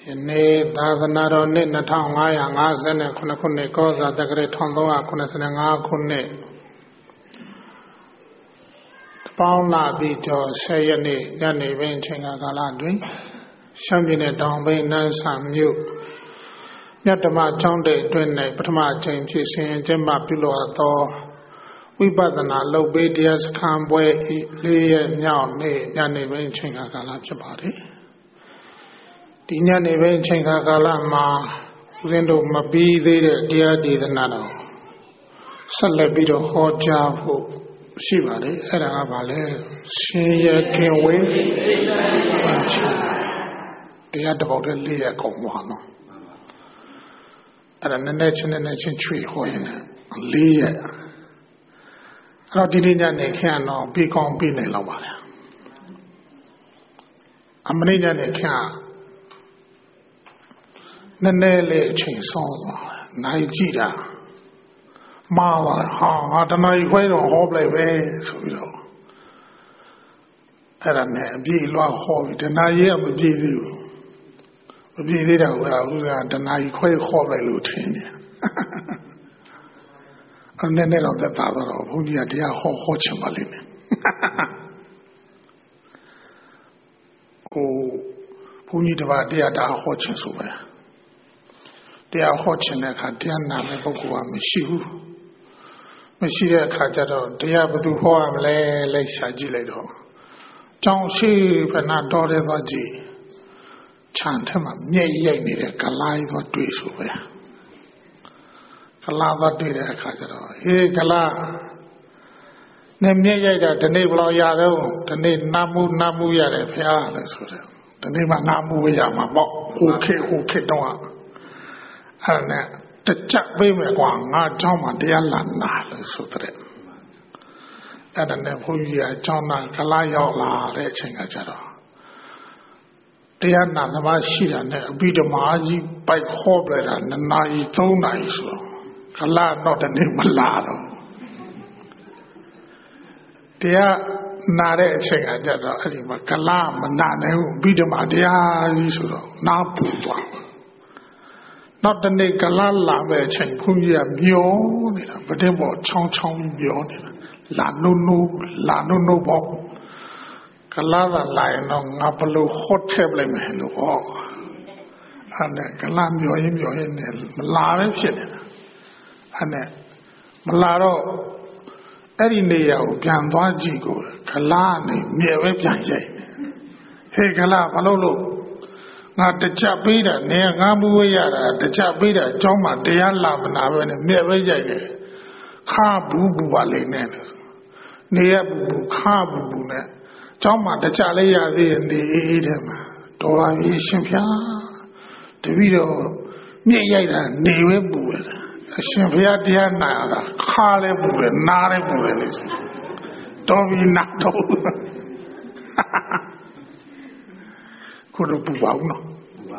Yene Davanaro Nitangaya Ngazan and Kunakune Koza, the great Hondoa Kunasananga Kune Pauna Bito, Sayani, Yani Venching Agalandri, Shamine Dombe, Nansam New Yatama Chonde, Twin, Patama James, and Jemba Pilo Ato, Wibadana, Lobedias, Camboy, Lee, Yani Venching Agalachabari. Dinya neve chenga kala ma uzendo mabi the dia di the nano sale bido hoja ho shi ba le era ga ba le shin ye kin we dia tabout de le ya kaung wa no era ne chin chui ho yin le ya aro di nya ne khan no bi kaung bi ne law ba le amani nya ne khan Nene chain song, Nigeria. Mala, ha, the night way on hobble way, so you know. I don't know, be low hobby, the night year would be you. Would be little well, the night quite hobble lieutenant. And then of the father of whom you are dear Hochimbalin. Oh, who need about dear Hochins over. They are watching a Katiana Bokua Mishu. Monsieur Kajado, they are to Hoam Le Shagiledo. John Sheep and our daughter Vaji. Chant him a ye need a Kalai or Twisu. Kalava did a Kajado. Hey, Kala. Name ye the name of Yaro, the name Namu Yare, the name of Namu Yama, who kid. And the chap women are John Dialana, so that. And then who you are John Kalayola, reaching a jaro. Diana, the Mashia, and a bit of Maji by Hoblet and the Nai Tona, Kala, not the name Malado. They are not reaching a jaro, Kala, Manane, Bidamadia, now Pua. Not the Nikalala Machine, Punya Mio, but they were Chong Mio, La Nunu Bo, Kalala Lion on Apollo Hot Table and Kalamio in Malare Shilling. And Malaro Erineo, Ganvajigo, Kalani, near Webjay. Hey, Kala, Palolo. Not the chapida, near Gamuya, the chapida, Joma, the Alamana, and never yet. Kabu Balin, near Kabu, Joma, the Chalea, and the Edem, Dora Shimpia, the video, near Neve Bull, Shimpia Diana, Kale Bull, Nare Bull, Dovi Nato. Could have wow.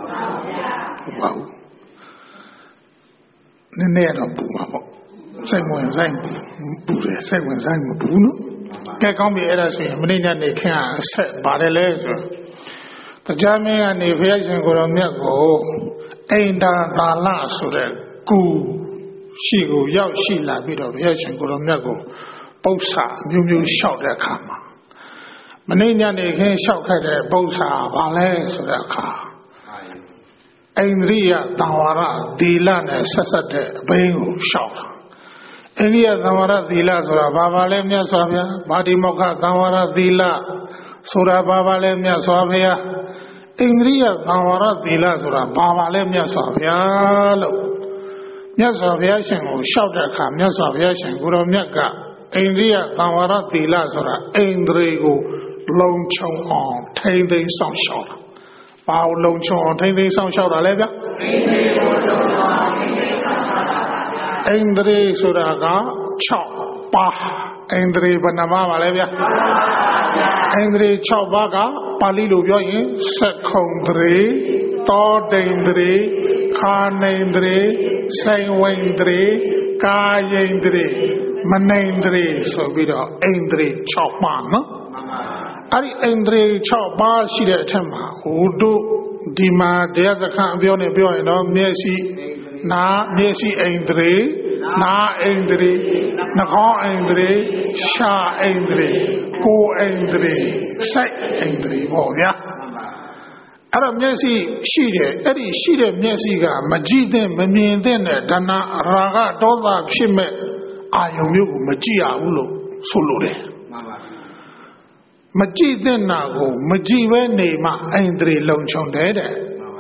Nene of Buma. Same when Zang Buddha, same when Zang Buno. Can't be edited, Marina, they can't set by the leisure. The Jamie and the Virgin Goromego ain't the last so that Goo, she go, Yao, she la bit of Virgin Goromego, Bosa, you shout their karma. Manina they can't shout at their Bosa, Valais or their car. Ainria Tawara, Dilan, and Sassate, Bango, shout. Ainria Tawara, Dila, Sura Babalemia Savia, Badimoka, Tawara, Dila, Sura Babalemia Savia, Ainria Tawara, Dila, Sura Babalemia Savia, Yasavia, shout at Kam, Yasavia, Guru Miaka, Ainria Tawara, Dila, Sura, Aindrigo. Long chong on, take the sound shot. Bow long chong on, take the sound shot. Alega Andre Suraga, chop, bah, Andre Banama, Alega Andre Chobaga, Palilu, secondary, Tordendry, Carnendry, Saint-Wendry, Kayendry, Manendry, so we do Andre Chopman. Ari Andre Chop Bar, she at Tema, who do ဒီမှာတရားစခန်းပြောနေပြောရင်တော့မျက်စိနားမျက်စိအိန္ဒြေနားအိန္ဒြေနှာခေါင်းအိန္ဒြေရှားအိန္ဒြေကိုယ်အိန္ဒြေစိတ်အိန္ဒြေပေါ့ဗျာအဲ့တော့မျက်စိရှိတယ်အဲ့ဒီရှိတဲ့မျက်စိကမကြည့်တဲ့မမြင်တဲ့နဲ့ဒနာရာဂဒေါသဖြစ်မဲ့အာယုံမျိုးကိုမကြည့်ရဘူးလို့ဆိုလိုတယ်မကြည့်တဲ့နာကိုမကြည့်ပဲနေမှအိန္ဒြေလုံခြုံတယ်တဲ့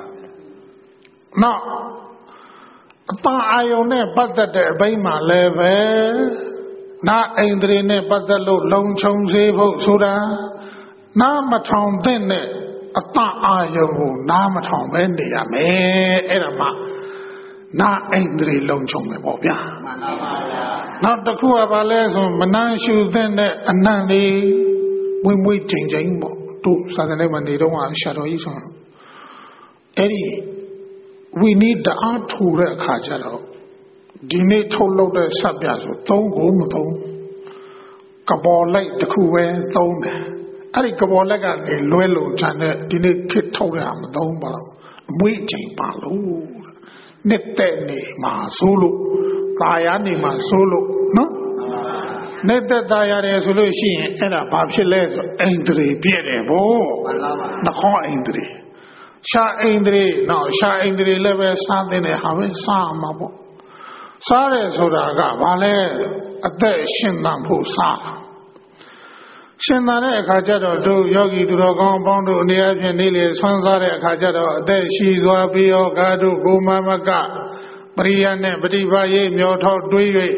နောက်အတန်အာယုံနဲ့ပတ်သက်တဲ့အပိုင်းမှာလည်းပဲနာအိန္ဒြေနဲ့ပတ်သက်လို့လုံခြုံစေဖို့ဆိုတာနာမထောင်တဲ့အတန်အာယုံကိုနာမထောင်ပဲနေရမယ်အဲ့ဒါမှနာအိန္ဒြေလုံခြုံမယ်ပေါ့ဗျာမှန်ပါဗျာနောက်တစ်ခုကဘာလဲဆိုမနှမ်းရှုတဲ့အနံ့လေးမွေ့မွေ့ချိန်ချိန်ပေါ့တို့စာသင်ထဲမှာနေတော့ရှာတော်ကြီးဆိုအဲ့ဒီwe need တအားထူတဲ့အခါကျတော့ဒီနေ့ထုတ်လုပ်တဲ့စပ်ပြဆိုသုံးကိုမသုံးကပေါ်လိုက်တစ်ခုပဲသုံးတယ်အဲ့ဒီကပေါ်လက်ကနေလွဲလို့ခြံတဲ့ဒီနေ့ခစ်ထုတ်ရမသုံးပါဘူးအမွေးချိန်ပါလို့နှစ်တဲ့နေမှာဆိုလို့ตายာနေမှာဆိုလို့နော်နှစ်သက်ตายရတယ်ဆိုလို့ရှိရင်အဲ့ဒါဘာဖြစ်လဲဆိုအိန္ဒြေပြည့်တယ်ဗောနှခေါင်းအိန္ဒြေရှားအိန္ဒြေနောက်ရှားအိန္ဒြေလည်းပဲစားတဲ့ဟာပဲစားမှာပေါ့စားတယ်ဆိုတာကဘာလဲအသက်ရှင်သန်ဖို့စားရှင်သန်တဲ့အခါကျတော့တို့ယောဂီသူတော်ကောင်းပေါင်းတို့အနေအချင်းနေလေဆွမ်းစားတဲ့အခါကျတော့အသက်ရှိစွာပြီးရောဂါတို့ကိုမမကပရိယနဲ့ပฏิပါယေမျောထောက်တွေး၍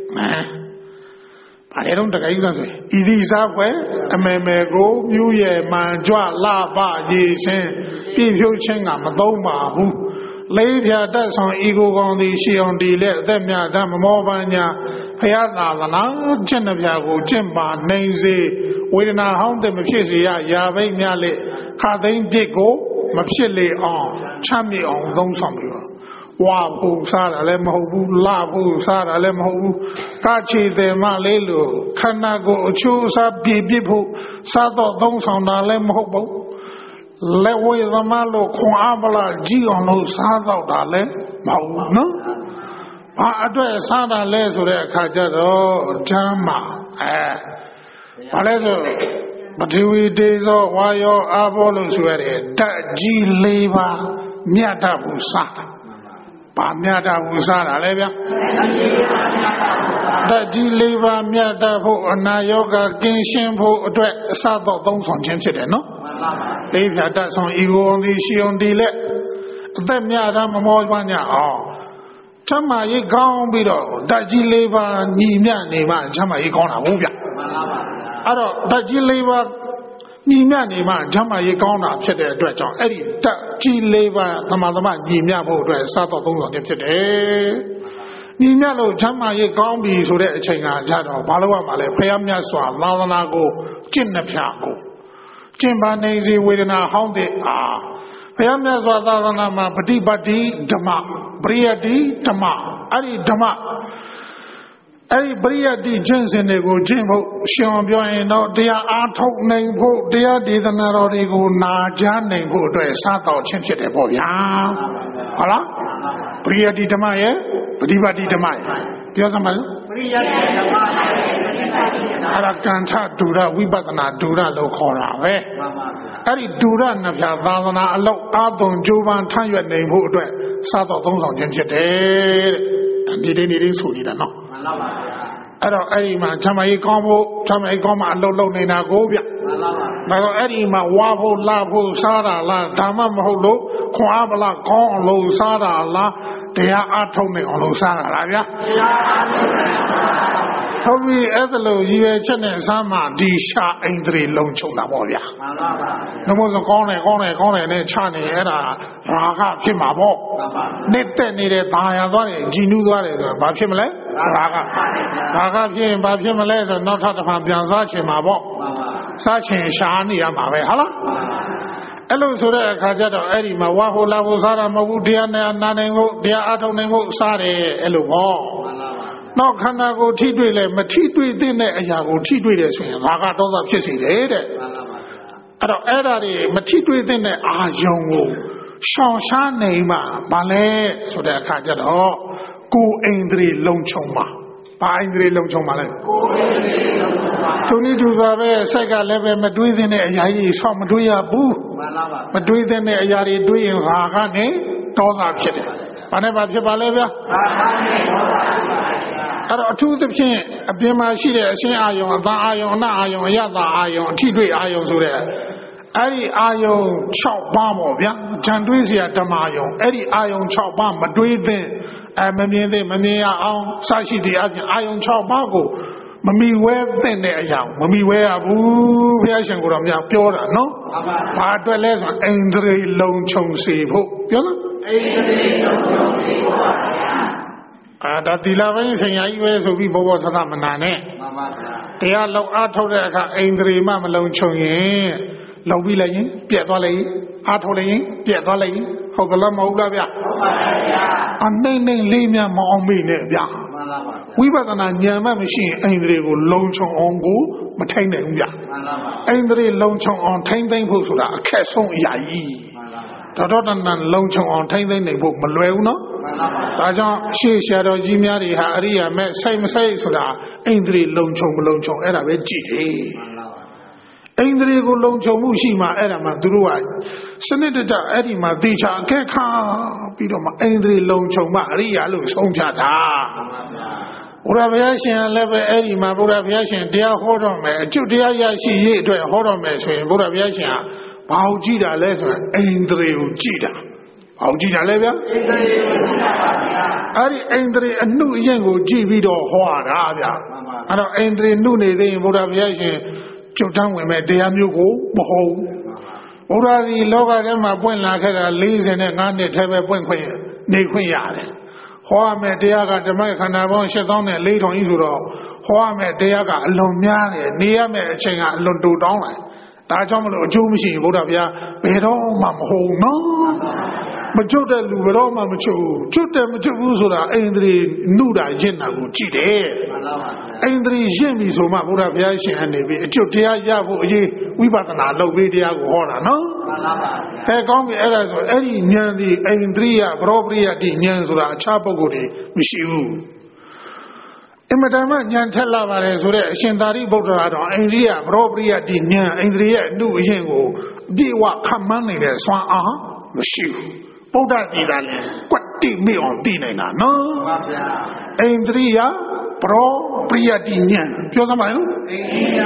ဘာလဲတော့တခါကြီးလားဆိုဤသည့်စားပွဲအမေမေကိုမြူးရဲ့မှန်ကြွလာပရေချင်းပြည့်ဖြုတ်ခြင်းကမသုံးပါဘူးလေးဖြာတတ်ဆောင်ဤကိုကောင်းသည်ရှိအောင်ဒီလက်အသက်မြတ်ဓမ္မမောပညာဖယားသာသနာကျင့်တဲ့ဖြာကိုကျင့်ပါနိုင်စေဝေဒနာဟောင်းတဲ့မဖြစ်စေရယာဘိတ်များလေခါသိမ်းပြစ်ကိုမဖြစ်လေအောင်ချမ်းမြေအောင်သုံးဆောင်ပြီးတော့ဝါဖို့စားတာလည်းမဟုတ်ဘူးလှဖို့စားတာလည်းမဟုတ်ဘူးကချီတယ်မလေးလို့ခန္ဓာကိုယ်အချိုးအစားပြည့်ပြစ်ဖို့စားတော့သုံးဆောင်တာလည်းမဟုတ်ဘူးလက်ဝဲသမားလို့ခွန်အားပလာကြည့်အောင်လို့စားတော့တာလည်းမဟုတ်ဘူးနော်ဘာအတွက်စားတာလဲဆိုတဲ့အခါကျတော့ဓမ္မဘာလဲဆိုပထဝီတေဇောဝါယောအာဘောလို့ဆိုရတယ်ဓာတ်ကြီး၄ပါးမြတ်တတ်ဖို့စားတာဘာမြတ်တတ်ဖို့စားတာလဲဗျာဓာတ်ကြီး၄ပါးမြတ်တတ်ဖို့အနာယောဂကင်းရှင်းဖို့အတွက်အစတော့သုံးဆောင်ခြင်းဖြစ်တယ်နော်လေးဖြာတတ်ဆောင်ဤကိုအောင်သည်ရှိအောင်ဒီလက်အသက်မြတ်တာမမောပညာအောင်ချမ်းမာရေးကောင်းပြီးတော့ဓာတ်ကြီး၄ပါးညီမြနေမှချမ်းမာရေးကောင်းတာဟုတ်ဗျအဲ့တော့ဓာတ်ကြီး၄ပါးညီမြနေမှချမ်းမာရေးကောင်းတာဖြစ်တဲ့အတွက်ကြောင့်အဲ့ဒီဓာတ်ကြီး၄ပါးသမညီမြဖို့အတွက်စတော့သုံးဆောင်ခြင်းဖြစ်တယ်ညီမြလို့ချမ်းမာရေးကောင်းပြီဆိုတဲ့အချိန်ကကြတော့ဘာလို့ရမှာလဲဖယားမြတ်စွာသာသနာကိုကျင့်နှဖျားကိုကျင့်ပါနေစေဝေဒနာဟောင်းတဲ့ဘုရားမြတ်စွာသာသနာမှာပฏิပတ်တိဓမ္မပရိယတ္တိဓမ္မအဲ့ဒီဓမ္မအဲ့ဒီပရိယတ္တိကျင့်စဉ်တွေကိုကျင့်ဖို့ရှင်အောင်ပြောရင်တော့တရားအားထုတ်နိုင်ဖို့တရားဒေသနာတော်တွေကိုနာကြားနိုင်ဖို့အတွက်စားတော်ခြင်းဖြစ်တယ်ပေါ့ဗျာဟုတ်လားပရိယတ္တိဓမ္မရဲ့ပฏิပတ်တိဓမ္မရဲ့ပြောစမ်းပါလို့ပရိယတ္တိဓမ္မရဲ့ပฏิပတ်တိဓမ္မအဲ့ဒါကံထဒုရဝိပဿနာဒုရလို့ခေါ်တာပဲအဲ့ဒီဒုရနှဖျားသာသနာအလောက်အာသွန်ကြိုးပမ်းထမ်းရွက်နိုင်ဖို့အတွက်စားတော့သုံးဆောင်ခြင်းဖြစ်တယ်တဲ့ဒီနေ့ဆိုနေတာနော်မှန်ပါပါအဲ့တော့အဲ့ဒီမှာဓမ္မကြီးကောင်းဖို့ဓမ္မကြီးကောင်းမှအလုပ်လုပ်နေတာကိုဗျမှန်ပါပါဒါတော့အဲ့ဒီမှာဝါဖို့လာဖို့စားတာလားဓမ္မမဟုတ်လို့ခွန်အားပလားကောင်းအောင်လို့စားတာလားတရားအားထုတ်နေအောင်လို့စားတာလားဗျာတရားအားထုတ်နေဟုတ်ပြီအဲ့ဒါလို့ရည်ရွယ်ချက်နဲ့စားမှဒီရှာအိန္ဒြေလုံချုံတာပေါ့ဗျာမှန်ပါပါနှမို့ဆိုကောင်းတယ်နဲ့ချနေအဲ့ဒါရာဂဖြစ်မှာပေါ့မှန်ပါနှစ်သက်နေတဲ့ဘာယာသွားတယ်ကြည်နူးသွားတယ်ဆိုတော့ဘာဖြစ်မလဲရာဂဖြစ်ရင်ဘာဖြစ်မလဲဆိုတော့နောက်ထပ်တစ်ခါပြန်စားချင်မှာပေါ့မှန်ပါစားချင်ရှာနေရမှာပဲဟုတ်လားအဲ့လိုဆိုတဲ့အခါကျတော့အဲ့ဒီမှာဝါဟိုလာဖို့စားတာမဟုတ်ဘူးတရားနဲ့နာနိုင်ဖို့တရားအားထုတ်နိုင်ဖို့စားတယ်အဲ့လိုပေါ့နောက်ခန္ဓာကိုယ်ထိတွေ့လဲမထိတွေ့တဲ့အရာကိုထိတွေ့တယ်ဆိုရင်ရာဂဒေါသဖြစ်စေတယ်တဲ့အဲ့တော့အဲ့ဒါတွေမထိတွေ့တဲ့အာယုံကိုရှောင်ရှားနေမှာဘာလဲဆိုတဲ့အခါကျတော့ကိုယ်အိန္ဒြေလုံခြုံမှာဘာအိန္ဒြေလုံခြုံမှာလဲကိုယ်အိန္ဒြေလုံခြုံမှာသူနည်းသူသာပဲစိတ်ကလည်းပဲမတွေးတဲ့အရာကြီးဆောက်မတွေးရဘူးမှန်ပါပါမတွေးတဲ့အရာတွေတွေးရင်ဟာကနေဒေါသဖြစ်တယ်ဘာနဲ့ဘာဖြစ်ပါလဲဗျာဟာကနေဒေါသဖြစ်ပါအဲ့တော့အထူးသဖြင့်အပြင်မှာရှိတဲ့အရှင်းအာယုံအသာအာယုံအနအာယုံအယတာအာယုံအထိတွေ့အာယုံဆိုတဲ့အဲ့ဒီအာယုံ6ပါးပေါ့ဗျာဂျန်တွေးเสียဓမ္မယုံအဲ့ဒီအာယုံ6ပါးမတွေးသင့်မမြင်သင့်မမြင်ရအောင်စရှိသည့်အပြင်အာယုံ6ပါးကိုမမီဝဲသင့်တဲ့အရာမမီဝဲရဘူးဘုရားရှင်ကိုယ်တော်မြတ်ပြောတာနော်ဘာအတွက်လဲဆိုအိန္ဒြေလုံခြုံစေဖို့ပြောလားအိန္ဒြေလုံခြုံစေဖို့ပါဗျာဒါတီလာပိုင်းဆင်ညာကြီးပဲဆိုပြီးဘောဘောသသမနာနဲ့မှန်ပါဗျာတရားလောက်အားထုတ်တဲ့အခါအိန္ဒြေမှမလုံခြုံရင်လောက်ပြီးလိုက်ရင်ပြက်သွားလိုက်ရင်အားထုတ်လိုက်ရင်ပြက်သွားလိုက်ရင်ဟုတ်သလားမဟုတ်လားဗျာဟုတ်ပါဗျာအနှိမ့်နှိမ့်လေးများမအောင်မေ့နဲ့ဗျာမှန်ပါပါဝိပဿနာဉာဏ်မှမရှိရင်အိန္ဒြေကိုလုံခြုံအောင်ကိုမထိန်နိုင်ဘူးဗျာမှန်ပါပါအိန္ဒြေလုံခြုံအောင်ထိန်သိမ့်ဖို့ဆိုတာအခက်ဆုံးအရာကြီးမှန်ပါပါတော်တော်တန်လုံခြုံအောင်ထိန်သိမ့်နိုင်ဖို့မလွယ်ဘူးနော်မှန်ပါပါဒါကြောင့်ရှေ့ဆရာတော်ကြီးများတွေဟာအရိယာမဲ့စိတ်မစိတ်ဆိုတာအိန္ဒြေလုံခြုံမလုံခြုံအဲ့ဒါပဲကြည့်တယ်အိန္ဒြေကိုလုံခြုံမှုရှိမှအဲ့ဒါမှသူတို့ကစနစ်တကျအဲ့ဒီမှာသေချာအခက်ခါပြီးတော့မှအိန္ဒြေလုံခြုံမှအရိယာလို့ဆုံးဖြတ်တာဘုရားဘုရားရှင်လည်းပဲအဲ့ဒီမှာဘုရားဘုရားရှင်တရားဟောတော်မယ်အကျုပ်တရားရရှိရေးအတွက်ဟောတော်မယ်ဆိုရင်ဘုရားဘုရားရှင်ကဘာကိုကြည့်တာလဲဆိုရင်အိန္ဒြေကိုကြည့်တာဘာကိုကြည့်တာလဲဗျာအိန္ဒြေကိုကြည့်တာပါဗျာအဲ့ဒီအိန္ဒြေအနှုအယံကိုကြည့်ပြီးတော့ဟောတာဗျာအဲ့တော့အိန္ဒြေနှုနေသေးရင်ဘုရားဘုရားရှင်ကျုပ်တန်းဝင်မဲ့တရားမျိုးကိုမဟုတ်ဘုရားဒီလောကထဲမှာပွင့်လာခဲ့တာ45နှစ်ထဲပဲပွင့်ခွင့်နေခွင့်ရတယ်ဟောရမယ့်တရားကဓမ္မခန္ဓာပေါင်း8400ကြီးဆိုတော့ဟောရမယ့်တရားကအလွန်များတယ်နေရမယ့်အချိန်ကအလွန်တိုတောင်းတယ်ဒါကြောင့်မလို့အကျိုးမရှိရင်ဘုရားဗျာဘယ်တော့မှမဟုတ်နော်မကျွတ်တဲ့လူဘယ်တော့မှမကျွတ်ကျွတ်တယ်မကျွတ်ဘူးဆိုတာအိန္ဒြေနှုတာရင့်တာကိုကြည့်တယ်အိန္ဒြေရင့်ပြီဆိုမှဘုရားဘုရားရှင်အနေပြီးအကျွတ်တရားရဖို့အရေးဝိပဿနာလုပ်ပြီးတရားကိုဟောတာနော်အဲကောင်းပြီအဲ့ဒါဆိုအဲ့ဒီဉာဏ်ဒီအိန္ဒြိယဘရောပရိယတိဉာဏ်ဆိုတာအခြားပုဂ္ဂိုလ်တွေမရှိဘူးအမတန်မှဉာဏ်ထက်လာပါတယ်ဆိုတဲ့အရှင်သာရိပုတ္တရာတော်အိန္ဒြိယဘရောပရိယတိဉာဏ်အိန္ဒြိယအနှုအယံကိုအပြည့်အဝခံမှန်းနေတဲ့စွမ်းအားမရှိဘူးဗုဒ္ဓတည်တာလည်းကွက်တိမေ့အောင်သိနိုင်တာနော်မှန်ပါဗျာအိန္ဒြိယပရောပရိယတိဉာဏ်ပြောစမ်းပါနော်အိန္ဒြိယ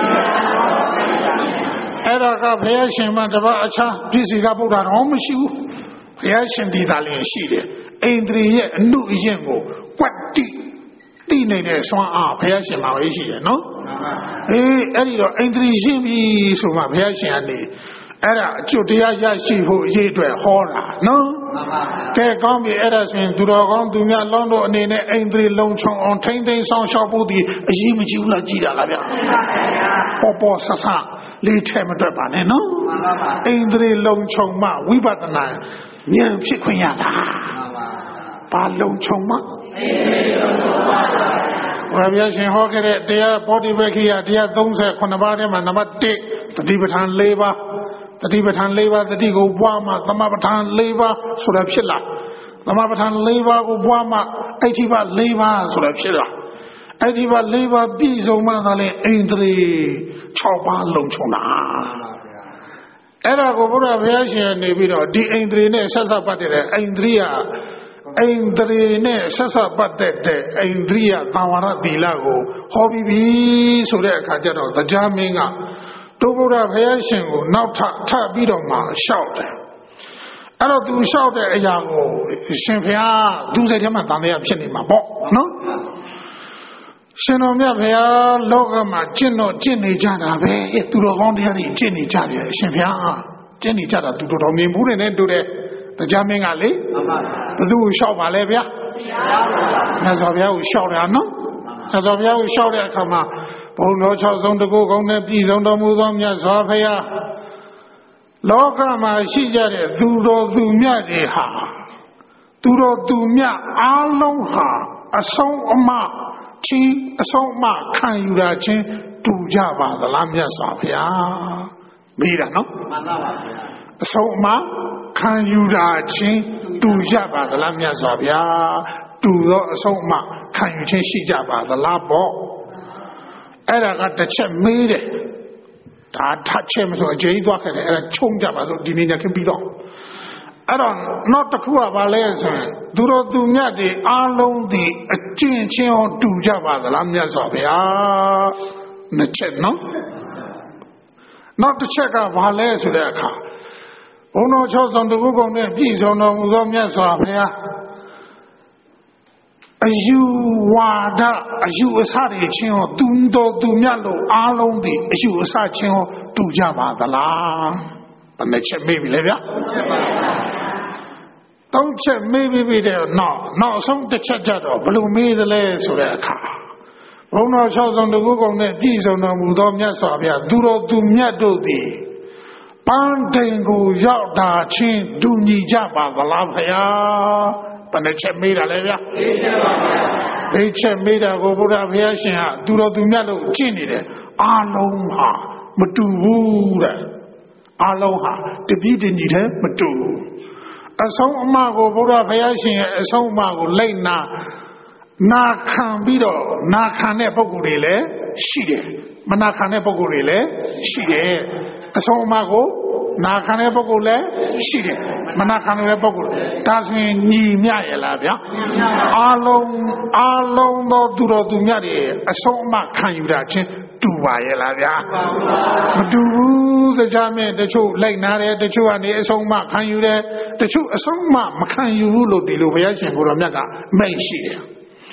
အဲ့ဒါကဘုရားရှင်မှတပါးအခြားပြည့်စုံကဗုဒ္ဓတော်မရှိဘူးဘုရားရှင်တည်တာလည်းရှိတယ်အိန္ဒြိယရဲ့အနုအယံကိုကွက်တိသိနေတဲ့စွမ်းအားဘုရားရှင်မှာပဲရှိတယ်နော်အေးအဲ့ဒီတော့အိန္ဒြိရှင်းပြီဆိုမှဘုရားရှင်ကနေအဲ့ဒါအကျွတ်တရားရရှိဖို့အရေးအတွက်ဟောတာနော်ကဲကောင်းပြီအဲ့ဒါဆိုရင်သူတော်ကောင်းသူများလုံးတို့အနေနဲ့အိန္ဒြေလုံခြုံအောင်ထိမ့်သိမ်းဆောင်ရှောက်ဖို့ဒီအရေးမကြီးဘူးလားကြည်တာလားဗျာပေါ်ပေါ်ဆဆလေးထဲမတွက်ပါနဲ့နော်အိန္ဒြေလုံခြုံမှဝိပဿနာဉာဏ်ဖြစ်ခွင့်ရတာဘာလုံခြုံမှအိန္ဒြေလုံခြုံပါဘုရားဗျာရှင်ဟောခဲ့တဲ့တရားဘောဓိဝက္ခိယတရား38ပါးထဲမှာနံပါတ်1တတိပဋ္ဌာန်4ပါးတတိပဋ္ဌာန်4ပါးတတိကိုပွားမှသမပဋ္ဌာန်4ပါးဆိုတာဖြစ်လာသမပဋ္ဌာန်4ပါးကိုပွားမှအဋ္ဌိပ4ပါးဆိုတာဖြစ်လာအဋ္ဌိပ4ပါးပြည့်စုံမှသာလေအိန္ဒြေ6ပါးလုံခြုံတာအဲ့ဒါကိုဘုရားဘုရားရှင်နေပြီးတော့ဒီအိန္ဒြေနဲ့ဆက်ဆက်ပတ်တဲ့အိန္ဒြိယအိန္ဒြေနဲ့ဆက်ဆက်ပတ်တဲ့အိန္ဒြိယသံဝရသီလကိုဟောပြီးပြီဆိုတဲ့အခါကျတော့တရားမင်းကတို့ဘုရားဘုရားရှင်ကိုနောက်ထပ်ပြီးတော့မှလျှောက်တယ်အဲ့တော့သူလျှောက်တဲ့အရာကိုရှင်ဘုရားသူစိတ်ထဲမှာတန်တရားဖြစ်နေမှာပေါ့နော်ရှင်တော်မြတ်ဘုရားလောကမှာကျင့်နေကြတာပဲသူတော်ကောင်းတရားတွေကျင့်နေကြတယ်ရှင်ဘုရားကျင့်နေကြတာသူတော်မြင်ဘူးနဲ့တူတယ်တရားမင်းကလေဘသူလျှောက်ပါလဲဗျာမြတ်စွာဘုရားကိုလျှောက်တာနော်မြတ်စွာဘုရားကိုလျှောက်တဲ့အခါမှာဘုံတော်6ဆုံးတကုကောင်းနဲ့ပြည်စုံတော်မူသောမြတ်စွာဘုရားလောကမှာရှိကြတဲ့သူတော်သူမြတ်တွေဟာသူတော်သူမြတ်အားလုံးဟာအဆုံးအမချင်းအဆုံးအမခံယူတာချင်းတူကြပါသလားမြတ်စွာဘုရားမေးတာနော်မှန်ပါပါဗျာအဆုံးအမခံယူတာချင်းတူကြပါသလားမြတ်စွာဘုရားတူသောအဆုံးအမခံယူခြင်းရှိကြပါသလားပေါ့အဲ့ဒါကတစ်ချက်မေးတယ်ဒါထချက်မဆိုအကျေးသွားခဲ့တယ်အဲ့ဒါချုံကြပါဆိုဒီနေ့ညခင်ပြီးတော့အဲ့တော့နောက်တစ်ခုကဘာလဲဆိုရင်သူတို့သူမြတ်တွေအားလုံးဒီအကျင့်ချင်းအောင်တူကြပါသလားမြတ်စွာဘုရားနှစ်ချက်နော်နောက်တစ်ချက်ကဘာလဲဆိုတဲ့အခါဘုန်းတော်၆ဆောင်တကုကုံနဲ့ပြည်စုံတော်မူသောမြတ်စွာဘုရားအယူဝါဒအယူအဆတွေချင်းဟောသူတော်သူမြတ်လို့အားလုံးဒီအယူအဆချင်းဟောတူကြပါသလားဘယ်နှချက်မေးပြီလဲဗျာသုံးချက်မေးပြီးတဲ့နောက်အဆုံးတစ်ချက်ကြတော့ဘယ်လိုမေးသလဲဆိုတဲ့အခါဘုန်းတော်၆ဆောင်တကုကုံနဲ့ပြည်စုံတော်မူသောမြတ်စွာဘုရားသူတော်သူမြတ်တို့သည်ပန်းတိမ်ကိုရောက်တာချင်းတူညီကြပါသလားဘုရားဘယ်နှချက်မေးတာလဲဗျာ၄ချက်မေးတာကိုဘုရားဘုရားရှင်ကသူတော်သူမြတ်လို့ကျင့်နေတယ်အားလုံးဟာမတူဘူးတဲ့အားလုံးဟာတပည့်တညီတဲ့မတူအဆုံးအမကိုဘုရားဘုရားရှင်ရဲ့အဆုံးအမကိုလိုက်နာခံပြီးတော့နာခံတဲ့ပုဂ္ဂိုလ်တွေလည်းရှိတယ်မနာခံတဲ့ပုဂ္ဂိုလ်တွေလည်းရှိတယ်အဆုံးအမကိုနာခံတဲ့ပုဂ္ဂိုလ်လည်းရှိတယ်မနာခံတဲ့ပုဂ္ဂိုလ်ဒါဆိုရင်ညီမျှရဲ့လားဗျာအားလုံးသောသူတော်သူမြတ်တွေအဆုံးအမခံယူတာချင်းတူပါရဲ့လားဗျာမတူဘူးတရားမဲ့တချို့လိုက်နာတယ်တချို့ကနေအဆုံးအမခံယူတယ်တချို့အဆုံးအမမခံယူဘူးလို့ဒီလိုဘုရားရှင်ကိုယ်တော်မြတ်ကမိန့်ရှိတယ်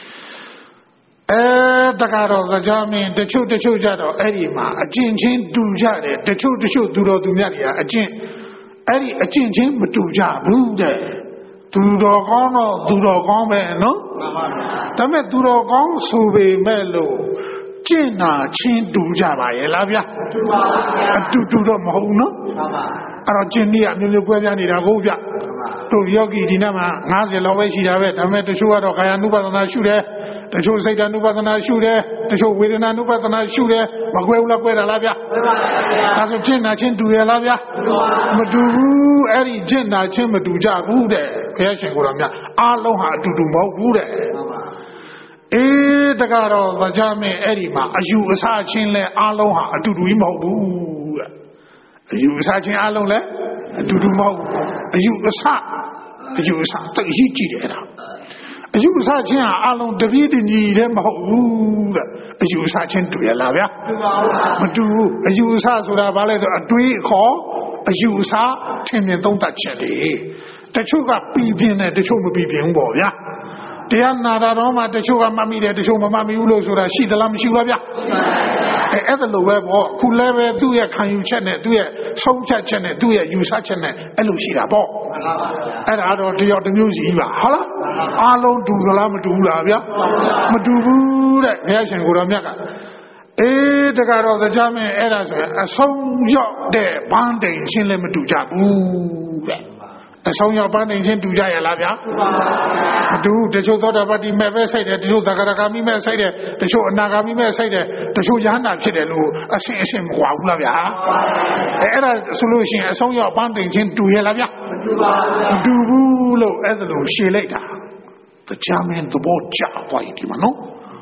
တကတော့ကြားမင်းတချို့ကြတော့အဲ့ဒီမှာအကျင့်ချင်းတူကြတယ်တချို့သူတော်သူမြတ်တွေကအကျင့်အဲ့ဒီအကျင့်ချင်းမတူကြဘူးတဲ့သူတော်ကောင်းတော့သူတော်ကောင်းပဲနော်ဒါပေမဲ့သူတော်ကောင်းဆိုပေမဲ့လို့ကျင့်တာချင်းတူကြပါရဲ့လားဗျာတူပါဗျာအတူတော့မဟုတ်ဘူးနော်အဲ့တော့ကျင့်နည်းအမျိုးမျိုးကွဲပြားနေတာကိုဗျတို့ယောဂီဒီနေ့မှာ90လောက်ပဲရှိတာပဲဒါပေမဲ့တချို့ကတော့ကာယ ानु ပါဒနာရှုတယ်တချို့စိတ် ानु ပါဒနာရှုတယ်တချို့ဝေဒနာ ानु ပါဒနာရှုတယ်မကွဲဘူးလားကွဲတာလားဗျာကွဲပါဗျာဒါဆိုကျင့်တာချင်းတူရဲ့လားဗျာမတူဘူးအဲ့ဒီကျင့်တာချင်းမတူကြဘူးတဲ့ဘုရားရှင်ကိုယ်တော်မြတ်အားလုံးဟာအတူတူမဟုတ်ဘူးတဲ့တကတော့ကြားမင်းအဲ့ဒီမှာအယူအဆချင်းလဲအားလုံးဟာအတူတူကြီးမဟုတ်ဘူးတဲ့အယူအဆချင်းအားလုံးလဲအတူတူမဟုတ်ဘူးအယူအဆတိတ်ရှိကြည့်တယ်အဲ့ဒါအယူအဆချင်းဟာအားလုံးတပည့်တညီတည်းမဟုတ်ဘူးတဲ့အယူအဆချင်းတူရလားဗျာမတူဘူးအယူအဆဆိုတာဘာလဲဆိုအတွေးအခေါ်အယူအဆထင်မြင်သုံးသပ်ချက်တွေတချို့ကပြီးပြင်းတယ်တချို့မပြီးပြင်းဘူးပေါ့ဗျာတရားနာတာတော့မှတချို့ကမှတ်မိတယ်တချို့မမှတ်မိဘူးလို့ဆိုတာရှိသလားမရှိဘူးလားဗျာအဲ့ဒါလိုပဲပေါ့ခုလည်းပဲသူ့ရဲ့ခံယူချက်နဲ့သူ့ရဲ့ဆုံးဖြတ်ချက်နဲ့သူ့ရဲ့ယူဆချက်နဲ့အဲ့လိုရှိတာပေါ့အဲ့ဒါတော့တယောက်တစ်မျိုးစီပါဟုတ်လားအားလုံးတူသလားမတူဘူးလားဗျာမတူဘူးတဲ့ဘုရားရှင်ကိုယ်တော်မြတ်ကတကတော့ကြားမင်းအဲ့ဒါဆိုရင်အဆုံးရောက်တဲ့ဘန်းတိန်ချင်းလည်းမတူကြဘူးတဲ့အဆုံးရောက်ပန်းနေချင်းတူကြရလားဗျာမတူတချို့သောတာပတိမဲ့ပဲစိတ်တယ်တချို့သဂရဂါမိမဲ့စိတ်တယ်တချို့အနာဂါမိမဲ့စိတ်တယ်တချို့ယဟန္တာဖြစ်တယ်လို့အရှင်းမကွာဘူးလားဗျာအဲ့ဒါဆိုလို့ရှိရင်အဆုံးရောက်ပန်းနေချင်းတူရလားဗျာမတူဘူးလို့အဲ့ဒါလို့ရှင်းလိုက်တာတရားမင်းသဘောကျသွားပြီဒီမှာနော်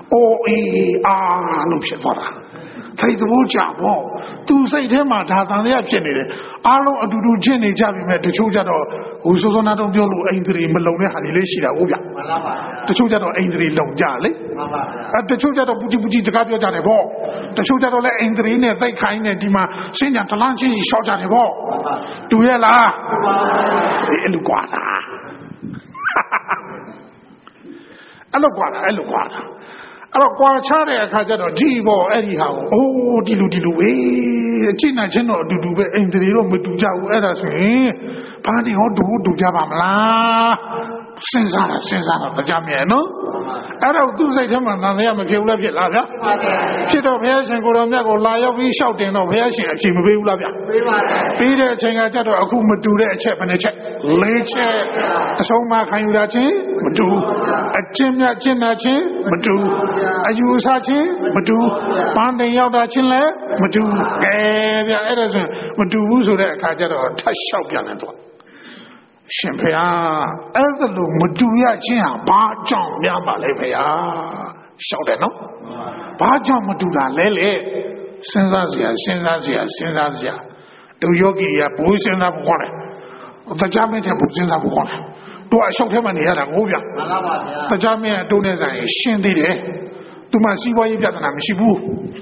လို့ဖြစ်သွားတာထိုက်သဘောကျပေါ့သူစိတ်ထဲမှာဒါတန်တရားဖြစ်နေတယ်အားလုံးအတူတူချင်းနေကြပြီမဲ့တချို့ကြတော့ဟိုစိုးစိုးနာတော့ပြောလို့အိန္ဒြေမလုံတဲ့ဟာတွေလေးရှိတာဟုတ်ဗျမှန်ပါပါတချို့ကြတော့အိန္ဒြေလုံကြလေမှန်ပါပါတချို့ကြတော့ပူတီတကားပြောကြတယ်ပေါ့တချို့ကြတော့လည်းအိန္ဒြေနဲ့သိခိုင်းနေဒီမှာရှင်းကြတလန်းချင်းရှော့ကြတယ်ပေါ့တူရဲ့လားမှန်ပါပါအဲ့လိုကွာတာအဲ့လိုကွာတာအဲ့တော့ကွာချတဲ့အခါကျတော့ဒီပေါ့အဲ့ဒီဟာကိုဒီလူပဲအကျင့်နာချင်းတော့အတူတူပဲအိန္ဒြေတော့မတူကြဘူးအဲ့ဒါဆိုရင်ဘာဒီဟောတူကြပါမလားစဉ်းစားတာကြားမြဲနော်အဲ့တော့သူ့စိတ်ထဲမှာနာမရမဖြစ်ဘူးလားဖြစ်လားဗျာဖြစ်တော့ဘုရားရှင်ကိုယ်တော်မြတ်ကိုလာရောက်ပြီးလျှောက်တင်တော့ဘုရားရှင်အဖြေမပေးဘူးလားဗျာပေးပါတယ်ပြီးတဲ့အချိန်ကကျတော့အခုမတူတဲ့အချက်ဘယ်နှချက်၄ချက်အဆုံးမခံယူတာချင်းမတူအကျင့်မြတ်ကျင့်တာချင်းမတူအယူအဆချင်းမတူပန်းတင်ရောက်တာချင်းလည်းမတူဗျာအဲ့ဒါဆိုမတူဘူးဆိုတဲ့အခါကျတော့ထပ်လျှောက်ပြန်တယ်တော့ရှင်ဖေဟာအဲ့ဒါလို့မတူရချင်းဟာဘာကြောင့်များပါလဲဖေဟာရှောက်တယ်နော်ဘာကြောင့်မတူတာလဲလေစဉ်းစားစရာတူယောဂီကဘိုးစဉ်းစားဖို့ခေါ်တယ်တရားမင်းတဲ့ဘိုးစဉ်းစားဖို့ခေါ်တယ်တို့အရှောက်ထဲမှာနေရတာကိုဗျမှန်ပါပါဗျာတရားမင်းအတုံးနဲ့ဆိုင်ရှင်းသေးတယ်သူမှစီးပွားရေးပြဿနာမရှိဘူး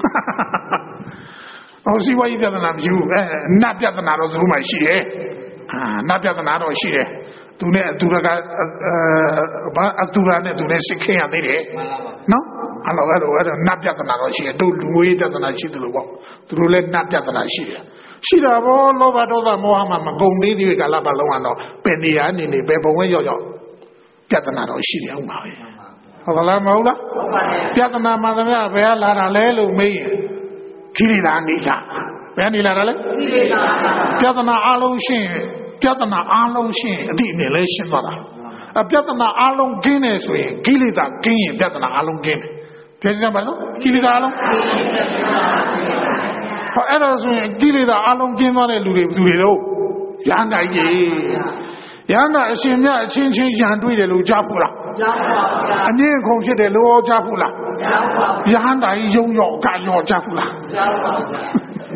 ဟောစီးပွားရေးပြဿနာမရှိဘူးနတ်ပြဿနာတော့သူတို့မှရှိတယ်နတ်ပြဿနာတော့ရှိတယ်သူနဲ့အတူရကအတူရနဲ့သူနဲ့စိတ်ခင်းရသေးတယ်နော်အဲ့တော့နတ်ပြဿနာတော့ရှိတယ်တို့လူငွေပြဿနာရှိတယ်လို့ပေါ့သူတို့လည်းနတ်ပြဿနာရှိတယ်ရှိတာဘောလောဘဒေါသမောဟမှာမကုန်သေးသေးကာလပတ်လုံးကတော့ပင်နေရအနေနဲ့ပဲပုံဝဲရောက်ပြဿနာတော့ရှိတယ်ဥမာပဲဟုတ်ကလားမဟုတ်လားဟုတ်ပါတယ်ပြဿနာမှန်သမျှဘယ်လာတာလဲလို့မေးရင်ခိရိတာနေလားဘယ်နေလာတာလဲခိရိတာပြဿနာအလုံးရှင်းအတိအမြင်လဲရှင်းသွားတာပြဿနာအလုံးကင်းနေဆိုရင်ကိလေသာကင်းရင်ပြဿနာအလုံးကင်းတယ်ပြောကြပါလို့ကိလေသာအလုံးဟောအဲ့ဒါဆိုရင်ကိလေသာအလုံးကင်းသွားတဲ့လူတွေဘယ်သူတွေတော့ရဟန္တာကြီးရဟန္တာအရှင်မြတ်အချင်းချင်းရန်တွေ့တယ်လို့ကြားဖို့လားကြားပါဗျာအမြင့်ခုံဖြစ်တယ်လို့ကြားဖို့လားကြားပါဗျာရဟန္တာကြီးယုံရောကရောကြားဖို့လားကြားပါဗျာ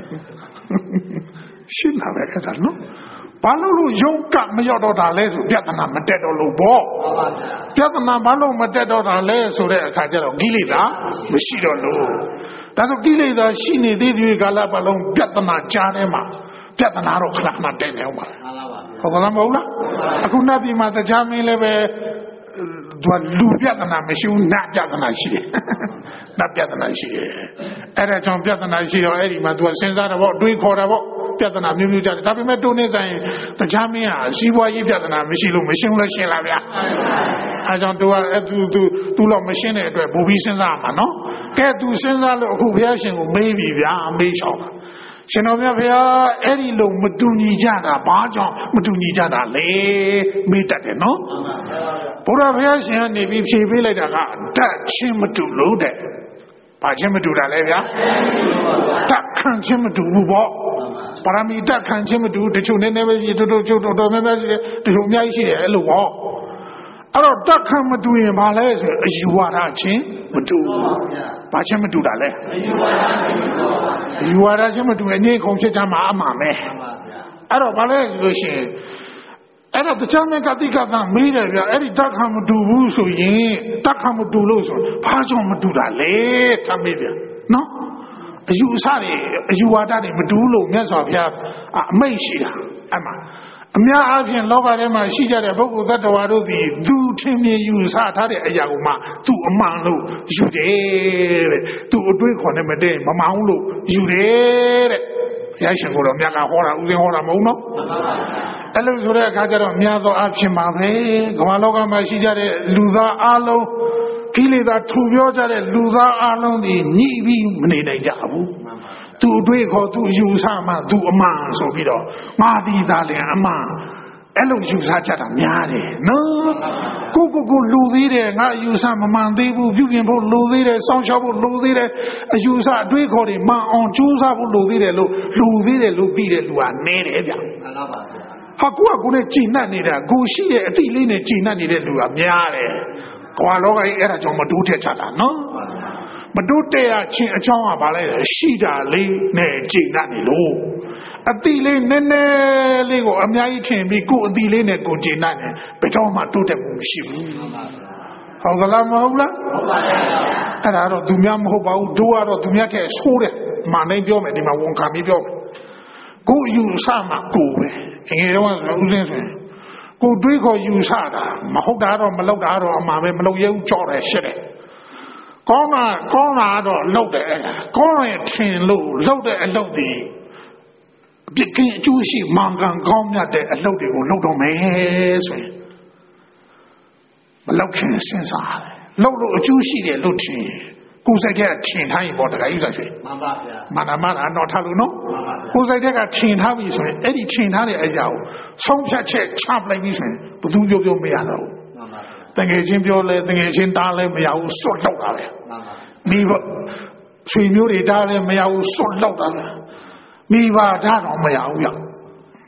ရှင်းလာပဲအဲ့ဒါနော်ဘာလို့ယုံကမရောက်တော့တာလဲဆိုပြဿနာမတက်တော့လို့ပေါ့ပြဿနာဘာလို့မတက်တော့တာလဲဆိုတဲ့အခါကျတော့ကိလေသာမရှိတော့လို့ဒါဆိုကိလေသာရှိနေသေးသေးကာလပတ်လုံးပြဿနာကြားထဲမှာပြဿနာတော့ခဏခဏတက်နေအောင်ပါဟုတ်ကလားမဟုတ်လားအခုနတ်ပြည်မှာတရားမင်းလည်းပဲသူကလူပြဿနာမရှိဘူးနတ်ပြဿနာရှိတယ်နတ်ပြဿနာရှိတယ်အဲ့ဒါကြောင့်ပြဿနာရှိတော့အဲ့ဒီမှာသူကစဉ်းစားတာပေါ့တွေးခေါ်တာပေါ့ပြဿနာမျိုးမျိုးကြတယ်ဒါပေမဲ့တုံးနေဆိုင်တရားမင်းဟာစီးပွားရေးပြဿနာမရှိလို့မရှင်းလို့ရှင်းလာဗျာအဲကြောင့်သူကသူတော့မရှင်းတဲ့အတွက်ဘူပြီးစဉ်းစားမှာနော်ကဲသူစဉ်းစားလို့အခုဘုရားရှင်ကိုမေးပြီဗျာမေးချောင်းရှင်တော်မြတ်ဘုရားအဲ့ဒီလိုမတူညီကြတာဘာကြောင့်မတူညီကြတာလဲမေးတတ်တယ်နော်ဘုရားဘုရားရှင်ကနေပြီးဖြေပေးလိုက်တာကဓာတ်ချင်းမတူလို့တဲ့ဘာချင်းမတူတာလဲဗျာဓာတ်ခံချင်းမတူဘူးပေါ့ပါရမီဓာတ်ခံချင်းမတူတချို့နည်းနည်းပဲရှိတော်များများရှိတယ်တချို့အများကြီးရှိတယ်အဲ့လိုပေါ့အဲ့တော့ဓာတ်ခံမတူရင်ဘာလဲဆိုရင်အယူဝါဒချင်းမတူဘာချင်းမတူတာလဲအယူဝါဒချင်းမတူအငြိမ်ခုံဖြစ်ချမှာအမှန်ပဲအဲ့တော့ဘာလဲဆိုလို့ရှိရင်အဲ့တော့တရားမကတိကသာမေးတယ်ဗျအဲ့ဒီဓာတ်ခံမတူဘူးဆိုရင်ဓာတ်ခံမတူလို့ဆိုဘာကြောင့်မတူတာလဲထားမေးဗျနော်အယူအဆတွေအယူဝါဒတွေမတူလို့မြတ်စွာဘုရားအမိန့်ရှိတာအဲ့မှာအများအားဖြင့်လောကထဲမှာရှိကြတဲ့ပုဂ္ဂိုလ်သတ္တဝါတို့သည်သူထင်မြင်ယူဆထားတဲ့အရာကိုမှသူအမှန်လို့ယူတယ်တဲ့သူအတွေးခေါ်နေမတည့်မမှန်လို့ယူတယ်တဲ့ဘုရားရှင်ကတော့မြတ်ကဟောတာဥစဉ်ဟောတာမဟုတ်နော်အဲ့လိုဆိုတဲ့အခါကျတော့များသောအားဖြင့်ပါပဲကမ္ဘာလောကမှာရှိကြတဲ့လူသားအလုံးကိလေသာထူပြောကြတဲ့လူသားအလုံးဒီညှိပြီးမနေနိုင်ကြဘူးသူအတွေ့ခေါ်သူယူဆမှသူအမှန်ဆိုပြီးတော့ငါဒီသားလည်းအမှန်အဲ့လိုယူဆကြတာများတယ်နော်ကိုလူသေးတယ်ငါယူဆမမှန်သေးဘူးပြုပြင်ဖို့လူသေးတယ်စောင့်ရှောက်ဖို့လူသေးတယ်အယူဆအတွေ့ခေါ်တွေမှန်အောင်ကြိုးစားဖို့လူသေးတယ်လို့လူသေးတယ်လို့ပြီးတဲ့လူကနေတယ်ဗျမှန်ပါပါဟာကိုနဲ့ကြည်နှံ့နေတာကိုရှိတဲ့အတိလေးနဲ့ကြည်နှံ့နေတဲ့လူကများတယ်ကွာလောကကြီးအဲ့ဒါကြောင့်မတိုးတက်ကြတာနော်မတိုးတက်ရချင်းအကြောင်းကဘာလဲရှိတာလေးနဲ့ကြည်နှံ့နေလို့အတိလေးနည်းနည်းလေးကိုအများကြီးထင်ပြီးကိုအတိလေးနဲ့ကိုကြည်နှံ့နေဘယ်တော့မှတိုးတက်မှုမရှိဘူးဟုတ်ကလားမဟုတ်လားဟုတ်ပါရဲ့အဲ့ဒါတော့သူများမဟုတ်ပါဘူးတို့ကတော့သူများတဲ့ဆိုးတယ်မာနိုင်ပြောမယ်ဒီမှာဝန်ခံပြီးပြောမယ်ကိုယူဆမှာကိုပဲငယ်တော့ဆိုဦးစင်းဆိုရင်ကိုတွေးခေါ်ယူဆတာမဟုတ်တာတော့မလောက်တာတော့အမှန်ပဲမလောက်ရဘူးကြောက်တယ်ရှစ်တယ်ကောင်းတာတော့လောက်တယ်အဲ့ဒါကောင်းရင်ထင်လို့လောက်တဲ့အလုပ်တွေပြစ်ကင်းအကျိုးရှိမှန်ကန်ကောင်းမြတ်တဲ့အလုပ်တွေကိုလုပ်တော့မယ်ဆိုရင်မလောက်ခင်စဉ်းစားတယ်လောက်လို့အကျိုးရှိတယ်လို့ထင်ကိုယ်စိတ်ကထင်ထားရင်ပေါ့တခါကြီးဆိုရင်မှန်ပါဗျာမှန်တာတော့ထားလို့နော်ကိုယ်စိတ်ကထင်ထားပြီဆိုရင်အဲ့ဒီထင်ထားတဲ့အရာကိုဆုံးဖြတ်ချက်ချပလိုက်ပြီဆိုရင်ဘယ်သူပြောမရတော့ဘူးမှန်ပါတကယ်ချင်းပြောလဲတကယ်ချင်းတားလဲမရဘူးစွတ်လောက်တာပဲမှန်ပါမိဘဆွေမျိုးတွေတားလဲမရဘူးစွတ်လောက်တာပဲမိဘတားတော့မရဘူးရ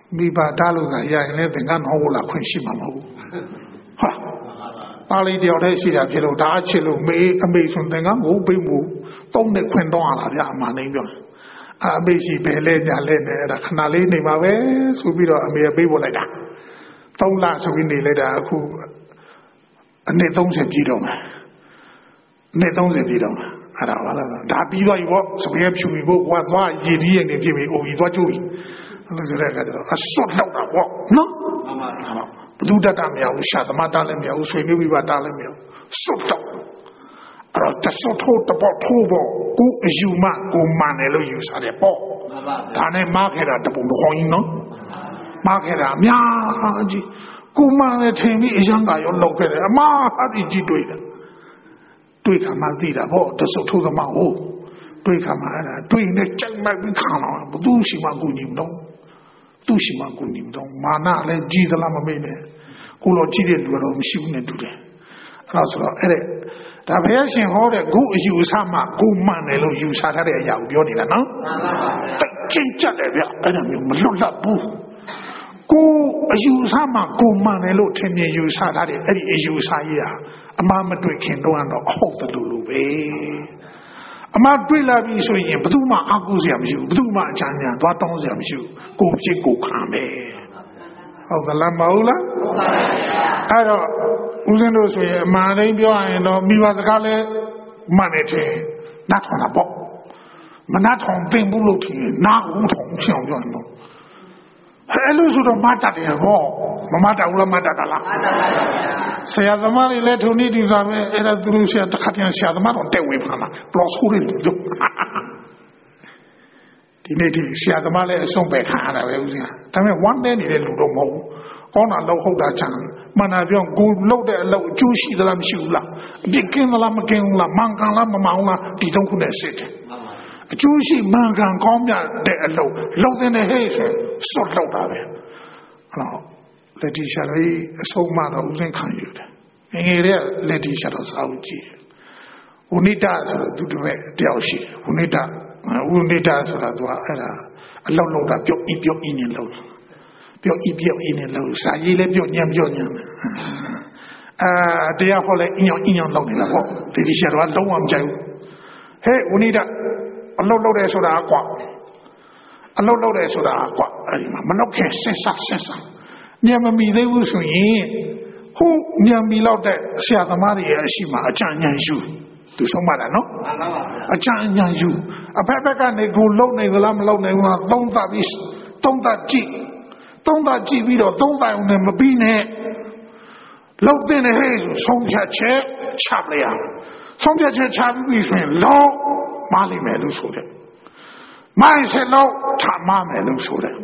မိဘတားလို့သာရရင်လည်းသင်္ကန်းဟောလာခွင့်ရှိမှာမဟုတ်ဟာပါဠိတယောက်တည်းရှိတာဖြစ်လို့ဒါအချစ်လို့မေးအမေဆိုသင်္ကန်းကိုပေးမှုသုံးနဲ့ခွင့်တော့ရတာဗျအမှန်တိုင်းပြောအမေရှိပဲလဲညာလဲနဲ့အဲ့ဒါခဏလေးနေမှာပဲဆိုပြီးတော့အမေပေးပို့လိုက်တာ3 လဆိုပြီးနေလိုက်တာအခုအနည်း30ပြည့်တော့မှာအနည်း30ပြည့်တော့မှာအဲ့ဒါဘာလဲဒါပြီးသွားပြီပေါ့စပယ်ဖြူပြီပေါ့ကွာသွားရည်ရည်ရနေပြပြီအိုကြီးသွားကျိုးပြီအဲ့လိုဆိုတဲ့အခါကျတော့အစွတ်လောက်တာပေါ့နော်မှန်ပါဘသူတတ်တာမရဘူးရှာသမားတားလည်းမရဘူးဆွေမျိုးမိဘတားလည်းမရဘူးစွတ်တော့အဲ့တော့တစွတ်ထိုးတပေါ့ထိုးပေါ့ကိုအယူမကိုမှန်တယ်လို့ယူဆတယ်ပေါ့မှန်ပါဒါနဲ့မားခဲ့တာတပုံတော်ကြီးနော်မားခဲ့တာအများကြီးကိုမှန်တယ်ထင်ပြီးအရန်ကရောလောက်ခဲ့တယ်အမားအကြီးကြီးတွေ့တယ်တွေ့ခါမှသိတာပေါ့တစွတ်ထိုးသမားဟုတ်တွေ့ခါမှအဲ့ဒါတွေ့နေကြိုက်မှပြီးခံတော့ဘသူရှိမှကိုညီမတော့သူရှိမှကိုညီမတော့မာနလည်းကြီးသလားမမေ့နဲ့ကိုလိုကြီးတဲ့လူတော့မရှိဘူးနဲ့တူတယ်အဲ့ဒါဆိုတော့အဲ့ဒါဘုရားရှင်ဟောတဲ့ခုအယူအဆမှကိုမှန်တယ်လို့ယူဆထားတဲ့အရာကိုပြောနေတာနော်မှန်ပါပါတိတ်ကျင့်ကြတယ်ဗျအဲ့ဒါမျိုးမလွတ်လပ်ဘူးကိုအယူအဆမှကိုမှန်တယ်လို့ထင်မြင်ယူဆထားတဲ့အဲ့ဒီအယူအဆကြီးဟာအမှားမတွေ့ခင်တော့အဟုတ်တယ်လို့ပဲအမှားတွေ့လာပြီဆိုရင်ဘယ်သူမှအကူစရာမရှိဘူးဘယ်သူမှအချမ်းညာသွားတောင်းစရာမရှိဘူးကိုဖြစ်ကိုခံမယ်ဟုတ်သလားမဟုတ်လားဟုတ်ပါဘူးအဲ့တော့ဦးဇင်းတို့ဆိုရင်အမှန်တိုင်းပြောရင်တော့မိဘစကားလည်းမှန်တယ်ထင်နားထောင်တာပေါ့မနားထောင်ပင်ဘူးလို့ထင်နားဦးထောင်ရှောင်ပြောရင်တော့အဲ့လိုဆိုတော့မတတ်တယ်ဟောမမတတ်ဘူးလားမတတ်တာလားမတတ်ပါဘူးဆရာသမားတွေလည်းထုံနေဒီစားပဲအဲ့ဒါသူတို့ဆရာတစ်ခါတည်းဆရာသမားတော့တက်ဝေးပါလားပလော့ဆိုးတယ်လို့ဒီနေ့ဒီဆရာသမားလည်းအဆုံးပဲခံရတာပဲဦးဇင်းဒါပေမဲ့ဝမ်းနေနေတဲ့လူတော့မဟုတ်ဘူးကောင်းတာလောက်ဟုတ်တာချမ်းမှန်တာပြောကိုလောက်တဲ့အလောက်အကျိုးရှိသလားမရှိဘူးလားအပြစ်ကင်းသလားမကင်းဘူးလားမှန်ကန်လားမမှန်ဘူးလားဒီတော့ခုနဲ့စစ်တယ်အကျိုးရှိမှန်ကန်ကောင်းမြတ်တဲ့အလုပ်လုပ်တဲ့ဟဲ့ဆိုစွတ်လောက်တာပဲအဲ့တော့လက်တီရှာလေးအဆုံးမတော့ဦးစင်းခံယူတယ်ငယ်တဲ့လက်တီရှာတော့စာအုပ်ကြည့်ဝိနိတဆိုတော့သူတပည့်တယောက်ရှိတယ်ဝိနိတဆိုတာသူကအဲ့ဒါအလောက်လောက်တာပြော့ဤနေလောက်ပြော့ဤနေလောက်စာရေးလည်းပြော့ညံတရားဟောလည်းအင်းအောင်လောက်နေတာပေါ့ဒီဒီရှာတော့လုံးဝမကြိုက်ဘူးဟဲ့ဝိနိတအလောက်လောက်တယ်ဆိုတာကွာအလောက်လောက်တယ်ဆိုတာကွာအဲ့ဒီမှာမလောက်ခင်ဆက်ညံမမီသေးဘူးဆိုရင်ဟိုညံမီလောက်တဲ့ဆရာသမားတွေရဲ့အရှိမအကြံဉာဏ်ယူသူဆုံးမတာနော်အကြံဉာဏ်ယူအဖက်ကနေကိုလုံနေသလားမလုံနေဘူးလားသုံးသပ်ကြည့်ပြီးတော့သုံးသပ်အောင်နဲ့မပြီးနဲ့လောက်တဲ့ဟဲ့ဆိုဆုံးဖြတ်ချက်ချပလိုက်ရဆုံးဖြတ်ချက်ချပြီးဆိုရင်လောက်မားလိမ့်မယ်လို့ဆိုတယ်မိုင်းဆက်လောက်ထားမမယ်လို့ဆိုတယ်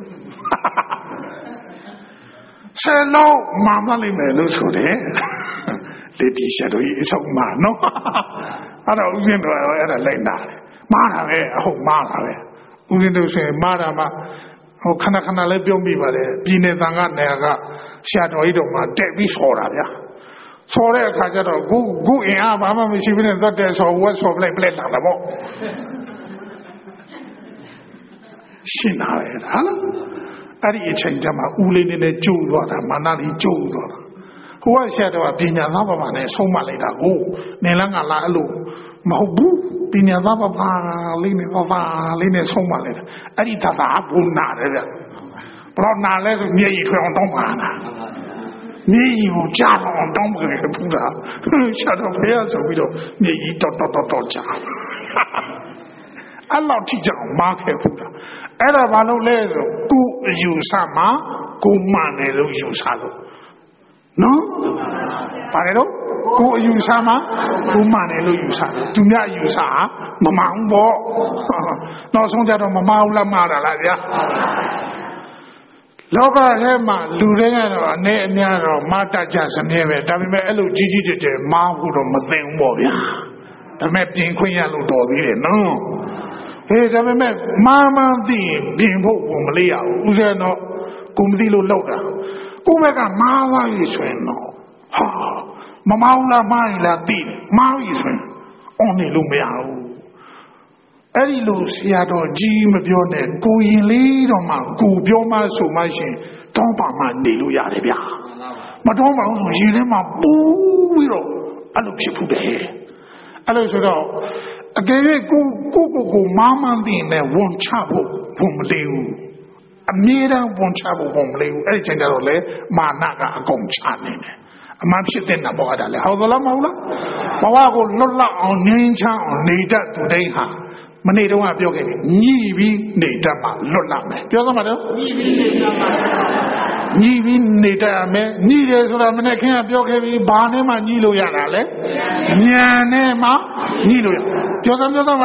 ဆယ်လောက်မာမလိမ့်မယ်လို့ဆိုတယ်လေဒီရှာတို့အဆုံးမနော်အဲ့တော့ဦးဇင်းတို့အဲ့ဒါလိုက်နာတယ်မားတာပဲအဟုတ်မားတာပဲဦးဇင်းတို့ဆိုရင်မားတာမှဟိုခဏလေးပြုံးပြပါတယ်ပြည်နယ်သံဃာနယ်ကရှာတော်ကြီးတို့မှတက်ပြီးဆော်တာဗျာဆော်တဲ့အခါကျတော့ခုအင်အားဘာမှမရှိဘဲနဲ့သက်တဲ့ဆော်ဝက်ဆော်ပလိုက်လာတာပေါ့ရှင်းတာပဲဟာလားအဲ့ဒီအချိန်ကျမှဦးလေးနဲ့ကြိုးသွားတာမာနလေးကြိုးသွားတာဟိုကရှာတော့ပညာသားပါပါနဲ့ဆုံးမလိုက်တာကိုနင်လန်းကလာအဲ့လိုမဟုတ်ဘူးပညာသားပါပါလေးနဲ့ဆုံးမလိုက်တာအဲ့ဒီသာဘုံနာတယ်ဗျဘလို့နာလဲဆိုမျက်ရည်ထွေအောင်တောင်းပါလားမျက်ရည်ကိုကြားအောင်တောင်းပါလေဖူးတာရှာတော့ဖေးရဆိုပြီးတော့မျက်ရည်တော့ကြားအဲ့လောက်ထိကြအောင်မားခဲ့ဖူးတာအဲ့ဒါဘာလို့လဲဆိုကိုအယူဆမှာကိုမှန်တယ်လို့ယူဆလို့နော်ဘာလဲတော့ကိုအယူဆမှာကိုမှန်တယ်လို့ယူဆလို့သူများယူဆမမှန်ဘူးပေါ့နောက်ဆုံးကြတော့မမှားဘူးလားမှားတာလားဗျာလောကထဲမှာလူတွေကတော့အနေအများတော့မာတကြစမြဲပဲဒါပေမဲ့အဲ့လိုကြီးတဲ့မားဖို့တော့မသိဘူးပေါ့ဗျာဒါပေမဲ့ပြင်ခွင့်ရလို့တော်သေးတယ်နော်ဟေးဒါပေမဲ့မာမန်သိရင်ပြင်ဖို့မလေးရဘူးဦးဇင်းတော့ကိုမသိလို့လောက်တာကိုဘက်ကမားသွားပြီဆိုရင်တော့ဟာမမောင်းလားမားရင်လားသိမားပြီဆိုရင်အော်နေလို့မရဘူးအဲ့ဒီလိုဆရာတော်ကြီးမပြောနဲ့ကိုရင်လေးတော်မှကိုပြောမှဆိုမှရှင်တောင်းပါမှနေလို့ရတယ်ဗျာမတောင်းပါဘူးဆိုရင်ထဲမှာပူပြီးတော့အဲ့လိုဖြစ်ဖို့တယ်အဲ့လိုဆိုတော့အကယ်၍ကိုမာမန်တင်နဲ့ဝန်ချဖို့ဝန်မလေးဘူးအမြဲတမ်းဝန်ချဖို့ဝန်မလေးဘူးအဲ့ဒီချိန်ကျတော့လေမာနကအကုန်ချနေတယ်အမှန်ဖြစ်တဲ့နဘောအဲ့ဒါလေဟုတ်သလားမဟုတ်လားဘဝကိုလွတ်လပ်အောင်ငြိမ်းချမ်းအောင်နေတတ်သူတိုင်းဟာမနေ့တုန်းကပြောခဲ့ပြီညှိပြီးနေတတ်မှလွတ်လပ်မယ်ပြောသမှာတော့ညှိပြီးနေတတ်မှညှိပြီးနေတတ်မယ်ညှိတယ်ဆိုတာမနေ့ခင်ကပြောခဲ့ပြီဘာနဲ့မှညှိလို့ရတာလဲဉာဏ်နဲ့မှညှိလို့ရပြောသမှာတော့ဉာ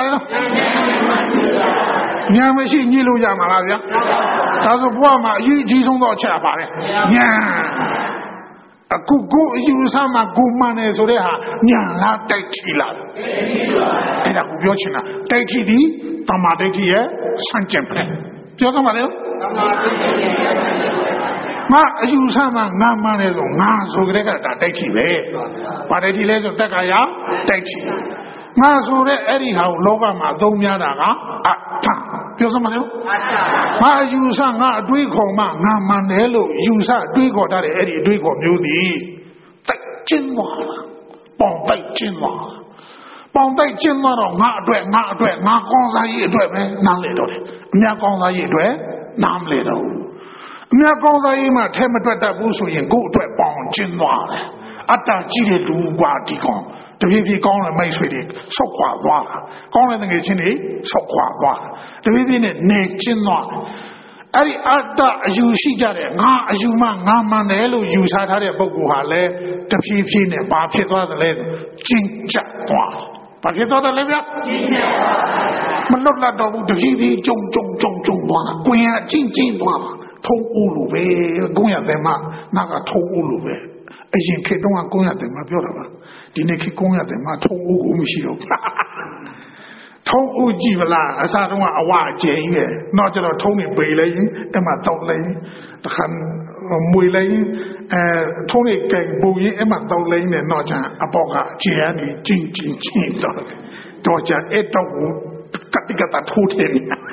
ဏ်မရှိညှိလို့ရမှာလားဗျာဒါဆိုဘဝမှာအရေးကြီးဆုံးတော့အချက်ပါတယ်ဉာဏ်အခုကိုအယူဆမှာကိုမှန်တယ်ဆိုတဲ့ဟာညာလားတိုက်ချီလားအဲ့ဒါကိုပြောချင်တာတိုက်ချီဒီတမာဒိဋ္ဌိရဲ့ဆန့်ကျင်ပဲပြောသမှာလေတမာဒိဋ္ဌိရဲ့ငါအယူဆမှာငါမှန်တယ်ဆိုငါဆိုကြတဲ့ကဒါတိုက်ချီပဲဘာတိုက်ချီလဲဆိုတက္ကရာတိုက်ချီငါဆိုတဲ့အဲ့ဒီဟာကိုလောကမှာအသုံးများတာကအတ္တပြောစမ်းမလို့ငါယူဆငါအတွေးခေါ်မှငါမှန်တယ်လို့ယူဆအတွေးခေါ်တတ်တဲ့အဲ့ဒီအတွေးခေါ်မျိုးသည်တိုက်ကျင်းသွားတာပေါင်တိုက်ကျင်းသွားပေါင်တိုက်ကျင်းသွားတော့ငါအတွက်ငါကောင်းစားရေးအတွက်ပဲနားလေတော့တယ်အများကောင်းစားရေးအတွက်နားမလေတော့ဘူးအများကောင်းစားရေးမှထဲမတွက်တတ်ဘူးဆိုရင်ကိုယ့်အတွက်ပေါင်ကျင်းသွားတယ်အတ္တကြီးတဲ့လူกว่าဒီကောင်တဖြည်းဖြည်းကောင်းတဲ့မိတ်ဆွေတွေဆောက်ခွာသွားတာကောင်းတဲ့ငွေချင်းတွေဆောက်ခွာသွားတဖြည်းဖြည်းနဲ့နေချင်းသွားအဲ့ဒီအတ္တအယူရှိကြတဲ့ငါအယူမှငါမှန်တယ်လို့ယူဆထားတဲ့ပုဂ္ဂိုလ်ဟာလည်းတဖြည်းဖြည်းနဲ့ဘာဖြစ်သွားသလဲကျဉ်ကျပ်သွားဘာဖြစ်သွားတယ်လဲဗျာကျဉ်ကျပ်သွားမလွတ်လပ်တော့ဘူးတဖြည်းဖြည်းကြုံသွားတာကိုယ်ကကျဉ်သွားတာထုံးဦးလို့ပဲကိုယ်ရတယ်မှငါကထုံးဦးလို့ပဲအရင်ခေတ်တုန်းကကိုယ်ရတယ်မှပြောတာပါဒီနေ့ခေတ်ကိုယ်ရတယ်မှထုံးဦးကိုမရှိတော့ထုံးဦးကြည့်ဗလားအစားတုန်းကအဝအကျယ်ကြီးပဲနောက်ကျတော့ထုံးနေပေလိုက်ရင်အဲ့မှာတောက်လိုက်တခါမွေလိုက်ထုံးနေကဲပူရင်အဲ့မှာတောက်လိုက်နဲ့နောက်ကျအပေါက်ကအကျယ်ကနေကျင်းတော့ကြအဲ့တော့ကတိကတာထိုးတယ်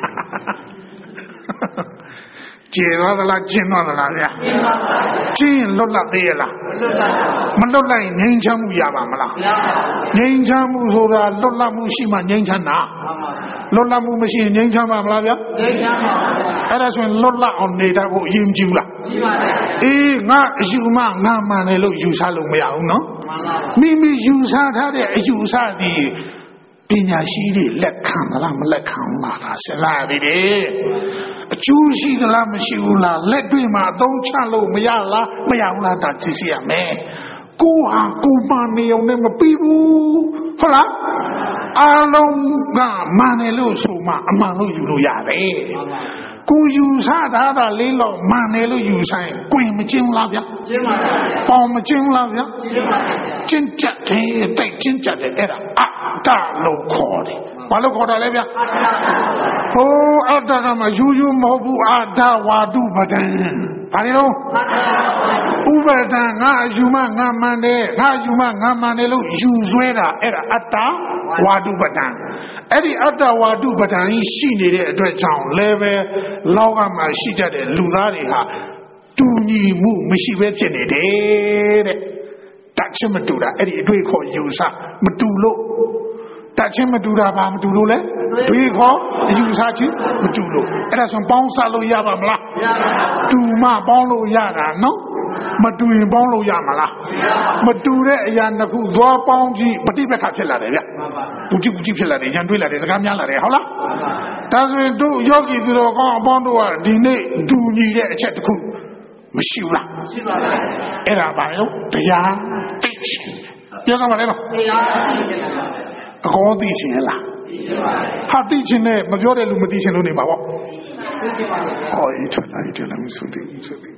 ကျင်းသွားသလားကျင်းသွားသလားဗျာကျင်းလွတ်လပ်သေးရဲ့လားမလွတ်လိုက်ငြိမ်းချမ်းမှုရပါမလားငြိမ်းချမ်းမှုဆိုတာလွတ်လပ်မှုရှိမှငြိမ်းချမ်းတာလွတ်လပ်မှုမရှိရင်ငြိမ်းချမ်းပါမလားဗျာငြိမ်းချမ်းပါအဲ့ဒါဆိုရင်လွတ်လပ်အောင်နေတတ်ဖို့အရေးကြီးလားကြီးပါတယ်အေးငါအယူမှငါမှန်တယ်လို့ယူဆလို့မရဘူးနော်မိမိယူဆထားတဲ့အယူဆသည်ပညာရှိတွေလက်ခံသလားမလက်ခံဘူးလားစဉ်းစားရသေးတယ်အကျိုးရှိသလားမရှိဘူးလားလက်တွေ့မှာအသုံးချလို့မရလားမရဘူးလားဒါသိစီရမယ်ကိုဟာကိုမှန်နေုံနဲ့မပြီးဘူးဟုတ်လားအားလုံးကမှန်တယ်လို့ဆိုမှအမှန်လို့ယူလို့ရတယ်ကိုယူဆထားတာလေးတော့မှန်တယ်လို့ယူဆိုင်ကိုင်မကျင်းလားဗျာကျင်းပါဗျာပေါင်မကျင်းလားဗျာကျင်းပါဗျာကျင်းကြတယ်တိတ်ကျင်းကြတယ်အဲ့ဒါအတ္တလို့ခေါ်တယ်ဘာလို့ခေါ်တာလဲဗျာဟိုအတ္တကမှယူမဟုတ်ဘူးအတ္တဝါဒုပဒံဘာလဲတော့ဥပဒံငါအယူမှငါမှန်တယ်ငါအယူမှငါမှန်တယ်လို့ယူဆွဲတာအဲ့ဒါအတ္တဝါဒုပဒံအဲ့ဒီအတ္တဝါဒုပဒံကြီးရှိနေတဲ့အတွက်ကြောင့်လည်းပဲလောကမှာရှိကြတဲ့လူသားတွေဟာတူညီမှုမရှိဘဲဖြစ်နေတယ်တဲ့တတ်ချင်းမတူတာအဲ့ဒီအတွေ့ခေါ်ယူဆမတူလို့တတ်ချင်းမတူတာဘာမတူလို့လဲတွေ့ခေါ်ယူဆချင်းမတူလို့အဲ့ဒါဆိုပေါင်းစားလို့ရပါမလားမရပါဘူးတူမှပေါင်းလို့ရတာနော်မတူရင်ပေါင်းလို့ရမှာလားမတူတဲ့အရာနှစ်ခုသွားပေါင်းကြည့်ပဋိပက္ခဖြစ်လာတယ်ဗျပူကြည့်ဖြစ်လာတယ်ရန်တွေးလာတယ်စကားများလာတယ်ဟုတ်လားဒါဆိုရင်တို့ယောဂီသူတော်ကောင်းအပေါင်းတို့ကဒီနေ့ဒူညီတဲ့အချက်တစ်ခုမရှိဘူးလားရှိပါပါအဲ့ဒါပါရောတရားသိချင်းပြောကြပါလေနော်တရားသိချင်းအကောသိချင်းလားသိချင်းပါဟာသိချင်းနဲ့မပြောတဲ့လူမသိချင်းလို့နေပါပေါ့သိချင်းပါဟောဒီထွက်လာမဆိုသေး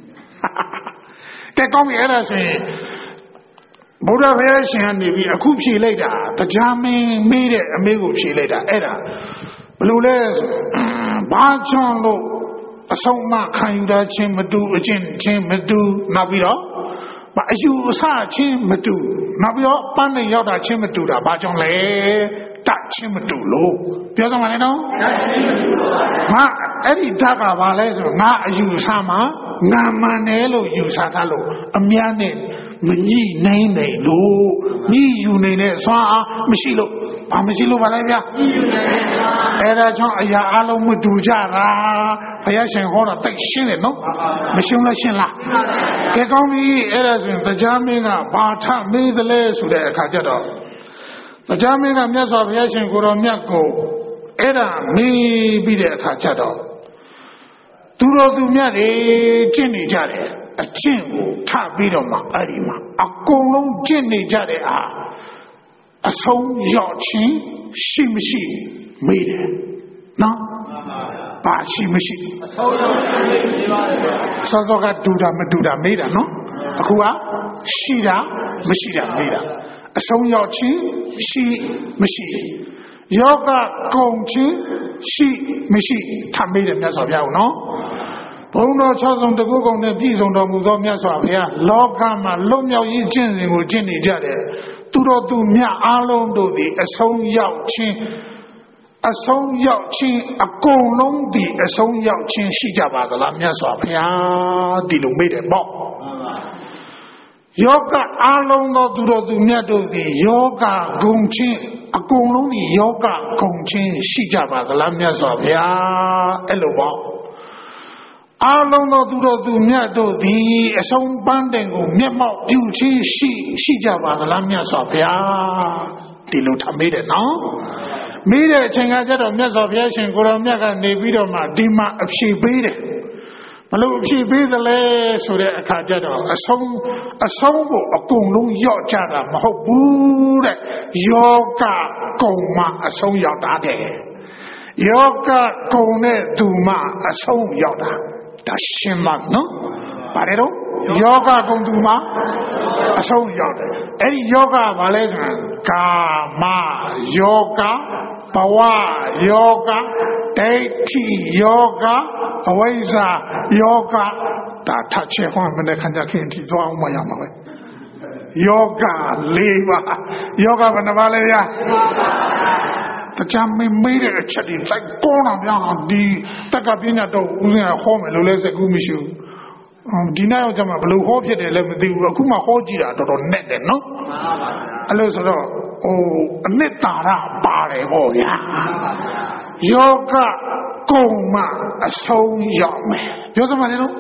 ကဲကောင်းပြီအဲ့ဒါဆိုရင်ဘုရားဘုရားရှင်ကနေပြီးအခုဖြေလိုက်တာတရားမင်းမေးတဲ့အမေးကိုဖြေလိုက်တာအဲ့ဒါဘယ်လိုလဲဘာကြောင့်လို့အဆုံးမခံယူတာချင်းမတူအကျင့်ချင်းမတူနောက်ပြီးတော့အယူအဆချင်းမတူနောက်ပြီးတော့ပန်းနေရောက်တာချင်းမတူတာဘာကြောင့်လဲတချင်းမတူလို့ပြောကြမှာလေနော်ငါအဲ့ဒီဓာတ်ကဘာလဲဆိုငါအယူဆမှာငါမှန်တယ်လို့ယူဆတာလို့အများနဲ့မညှိနိုင်နိုင်လို့ညှိယူနေတဲ့ဆွမ်းအားမရှိလို့ဘာမရှိလို့ပါလဲဗျာအဲ့ဒါကြောင့်အရာအလုံးမတူကြတာဘုရားရှင်ဟောတာတိတ်ရှင်းတယ်နော်မရှင်းလို့ရှင်းလားကဲကောင်းပြီအဲ့ဒါဆိုရင်တရားမင်းကဘာထမေးသလဲဆိုတဲ့အခါကျတော့တရားမင်းကမြတ်စွာဘုရားရှင်ကိုတော်မြတ်ကိုအဲ့ဒါမေးပြီးတဲ့အခါကျတော့သူတော်သူမြတ်တွေကျင့်နေကြတယ်အကျင့်ကိုထပြီးတော့မှအဲ့ဒီမှာအကုန်လုံးကျင့်နေကြတဲ့အားအဆုံးရောက်ခြင်းရှိမရှိမေးတယ်နော်ပါရှိမရှိအဆုံးရောက်ခြင်းမေးပါတယ်စောစောကတူတာမတူတာမေးတာနော်အခုကရှိတာမရှိတာမေးတာအဆုံးရောက်ခြင်းရှိမရှိယောဂကုန်ခြင်းရှိမရှိထမေးတယ်မြတ်စွာဘုရားနော်ဘုံတော်6ဆုံးတကုကုံနဲ့ပြည့်စုံတော်မူသောမြတ်စွာဘုရားလောကမှာလွတ်မြောက်ရေးကျင့်စဉ်ကိုကျင့်နေကြတယ်သူတော်သူမြတ်အားလုံးတို့သည်အဆုံးရောက်ခြင်းအကုန်လုံးသည်အဆုံးရောက်ခြင်းရှိကြပါသလားမြတ်စွာဘုရားဒီလိုမေးတယ်ပေါ့ယောဂအားလုံးသောသူတော်သူမြတ်တို့သည်ယောဂဂုံခြင်းအကုန်လုံးသည်ယောဂဂုံခြင်းရှိကြပါသလားမြတ်စွာဘုရားအဲ့လိုပေါ့အားလုံးသောသူတော်သူမြတ်တို့သည်အဆုံးပန်းတိုင်ကိုမျက်မှောက်ပြုခြင်းရှိကြပါသလားမြတ်စွာဘုရားဒီလိုထမေးတယ်နော်မေးတဲ့အချိန်ကကျတော့မြတ်စွာဘုရားရှင်ကိုတော်မြတ်ကနေပြီးတော့မှဒီမှာအဖြေပေးတယ်ဘလို့အဖြေပေးသလဲဆိုတဲ့အခါကျတော့အဆုံးကိုအကုန်လုံးရောက်ကြတာမဟုတ်ဘူးတဲ့ယောဂကုံမှအဆုံးရောက်တာတဲ့ယောဂကုံနဲ့သူမှအဆုံးရောက်တာဒါရှင်းမှနော်ပါတယ်တော့ယောဂကုံသူမှအဆုံးရောက်တယ်အဲ့ဒီယောဂဘာလဲဆိုရင်ကာမယောဂဘဝယောဂဒိဋ္ဌိယောဂအဝိဇ္ဇာယောဂဒါထချက်ဟောမနေ့ခဏခင်ဒီသွားအောင်မရမှာပဲယောဂ၄ပါးယောဂဘယ်နှပါလဲဗျာတရားမေးတဲ့အချက်တွေလိုက်ကောတာဗျာဒီတက္ကပညာတော့ဦးဇင်းကဟောမယ်လို့လဲစကူမရှိဘူးဒီနေ့တော့ကျွန်မဘယ်လိုဟောဖြစ်တယ်လဲမသိဘူးအခုမှဟောကြည့်တာတော်တော်နဲ့တယ်နော်အဲ့လိုဆိုတော့အနှစ်သာရပါတယ်ပေါ့ဗျာယောဂကုံမှအဆုံးရောက်မယ်ပြောစမ်းပါလေနော်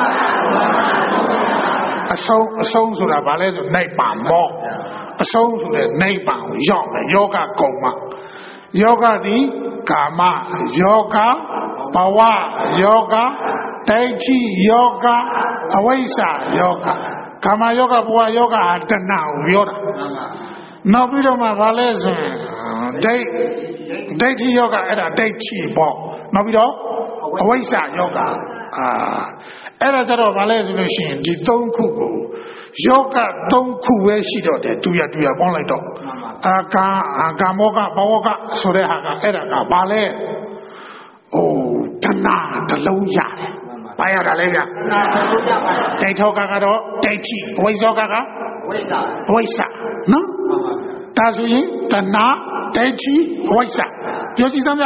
အဆုံးဆိုတာဘာလဲဆိုနိဗ္ဗာန်ပေါ့အဆုံးဆိုတဲ့နိဗ္ဗာန်ကိုရောက်မယ်ယောဂကုံမှယောဂသည်ကာမယောဂဘဝယောဂဒိဋ္ဌိယောဂအဝိဇ္ဇာယောဂကာမယောဂဘဝယောဂဟာတဏှာကိုပြောတာနောက်ပြီးတော့မှဘာလဲဆိုရင်ဒိဋ္ဌိယောဂအဲ့ဒါဒိဋ္ဌိပေါ့နောက်ပြီးတော့အဝိဇ္ဇာယောဂအဲ့ဒါကြတော့ဘာလဲဆိုလို့ရှိရင်ဒီ၃ခုကိုယောဂ၃ခုပဲရှိတော့တယ်တူရပေါင်းလိုက်တော့ကာမောကဘဝကဆိုတဲ့ဟာကအဲ့ဒါကဘာလဲတဏှာတစ်လုံးရတယ်ဘာရတာလဲဗျာဒိဋ္ဌောကကတော့ဒိဋ္ဌိဝိဇ္ဇောကဝိဇ္ဇာနော်ဒါဆိုရင်တဏှာဒိဋ္ဌိဝိဇ္ဇာပြောကြည့်စမ်းဗျာ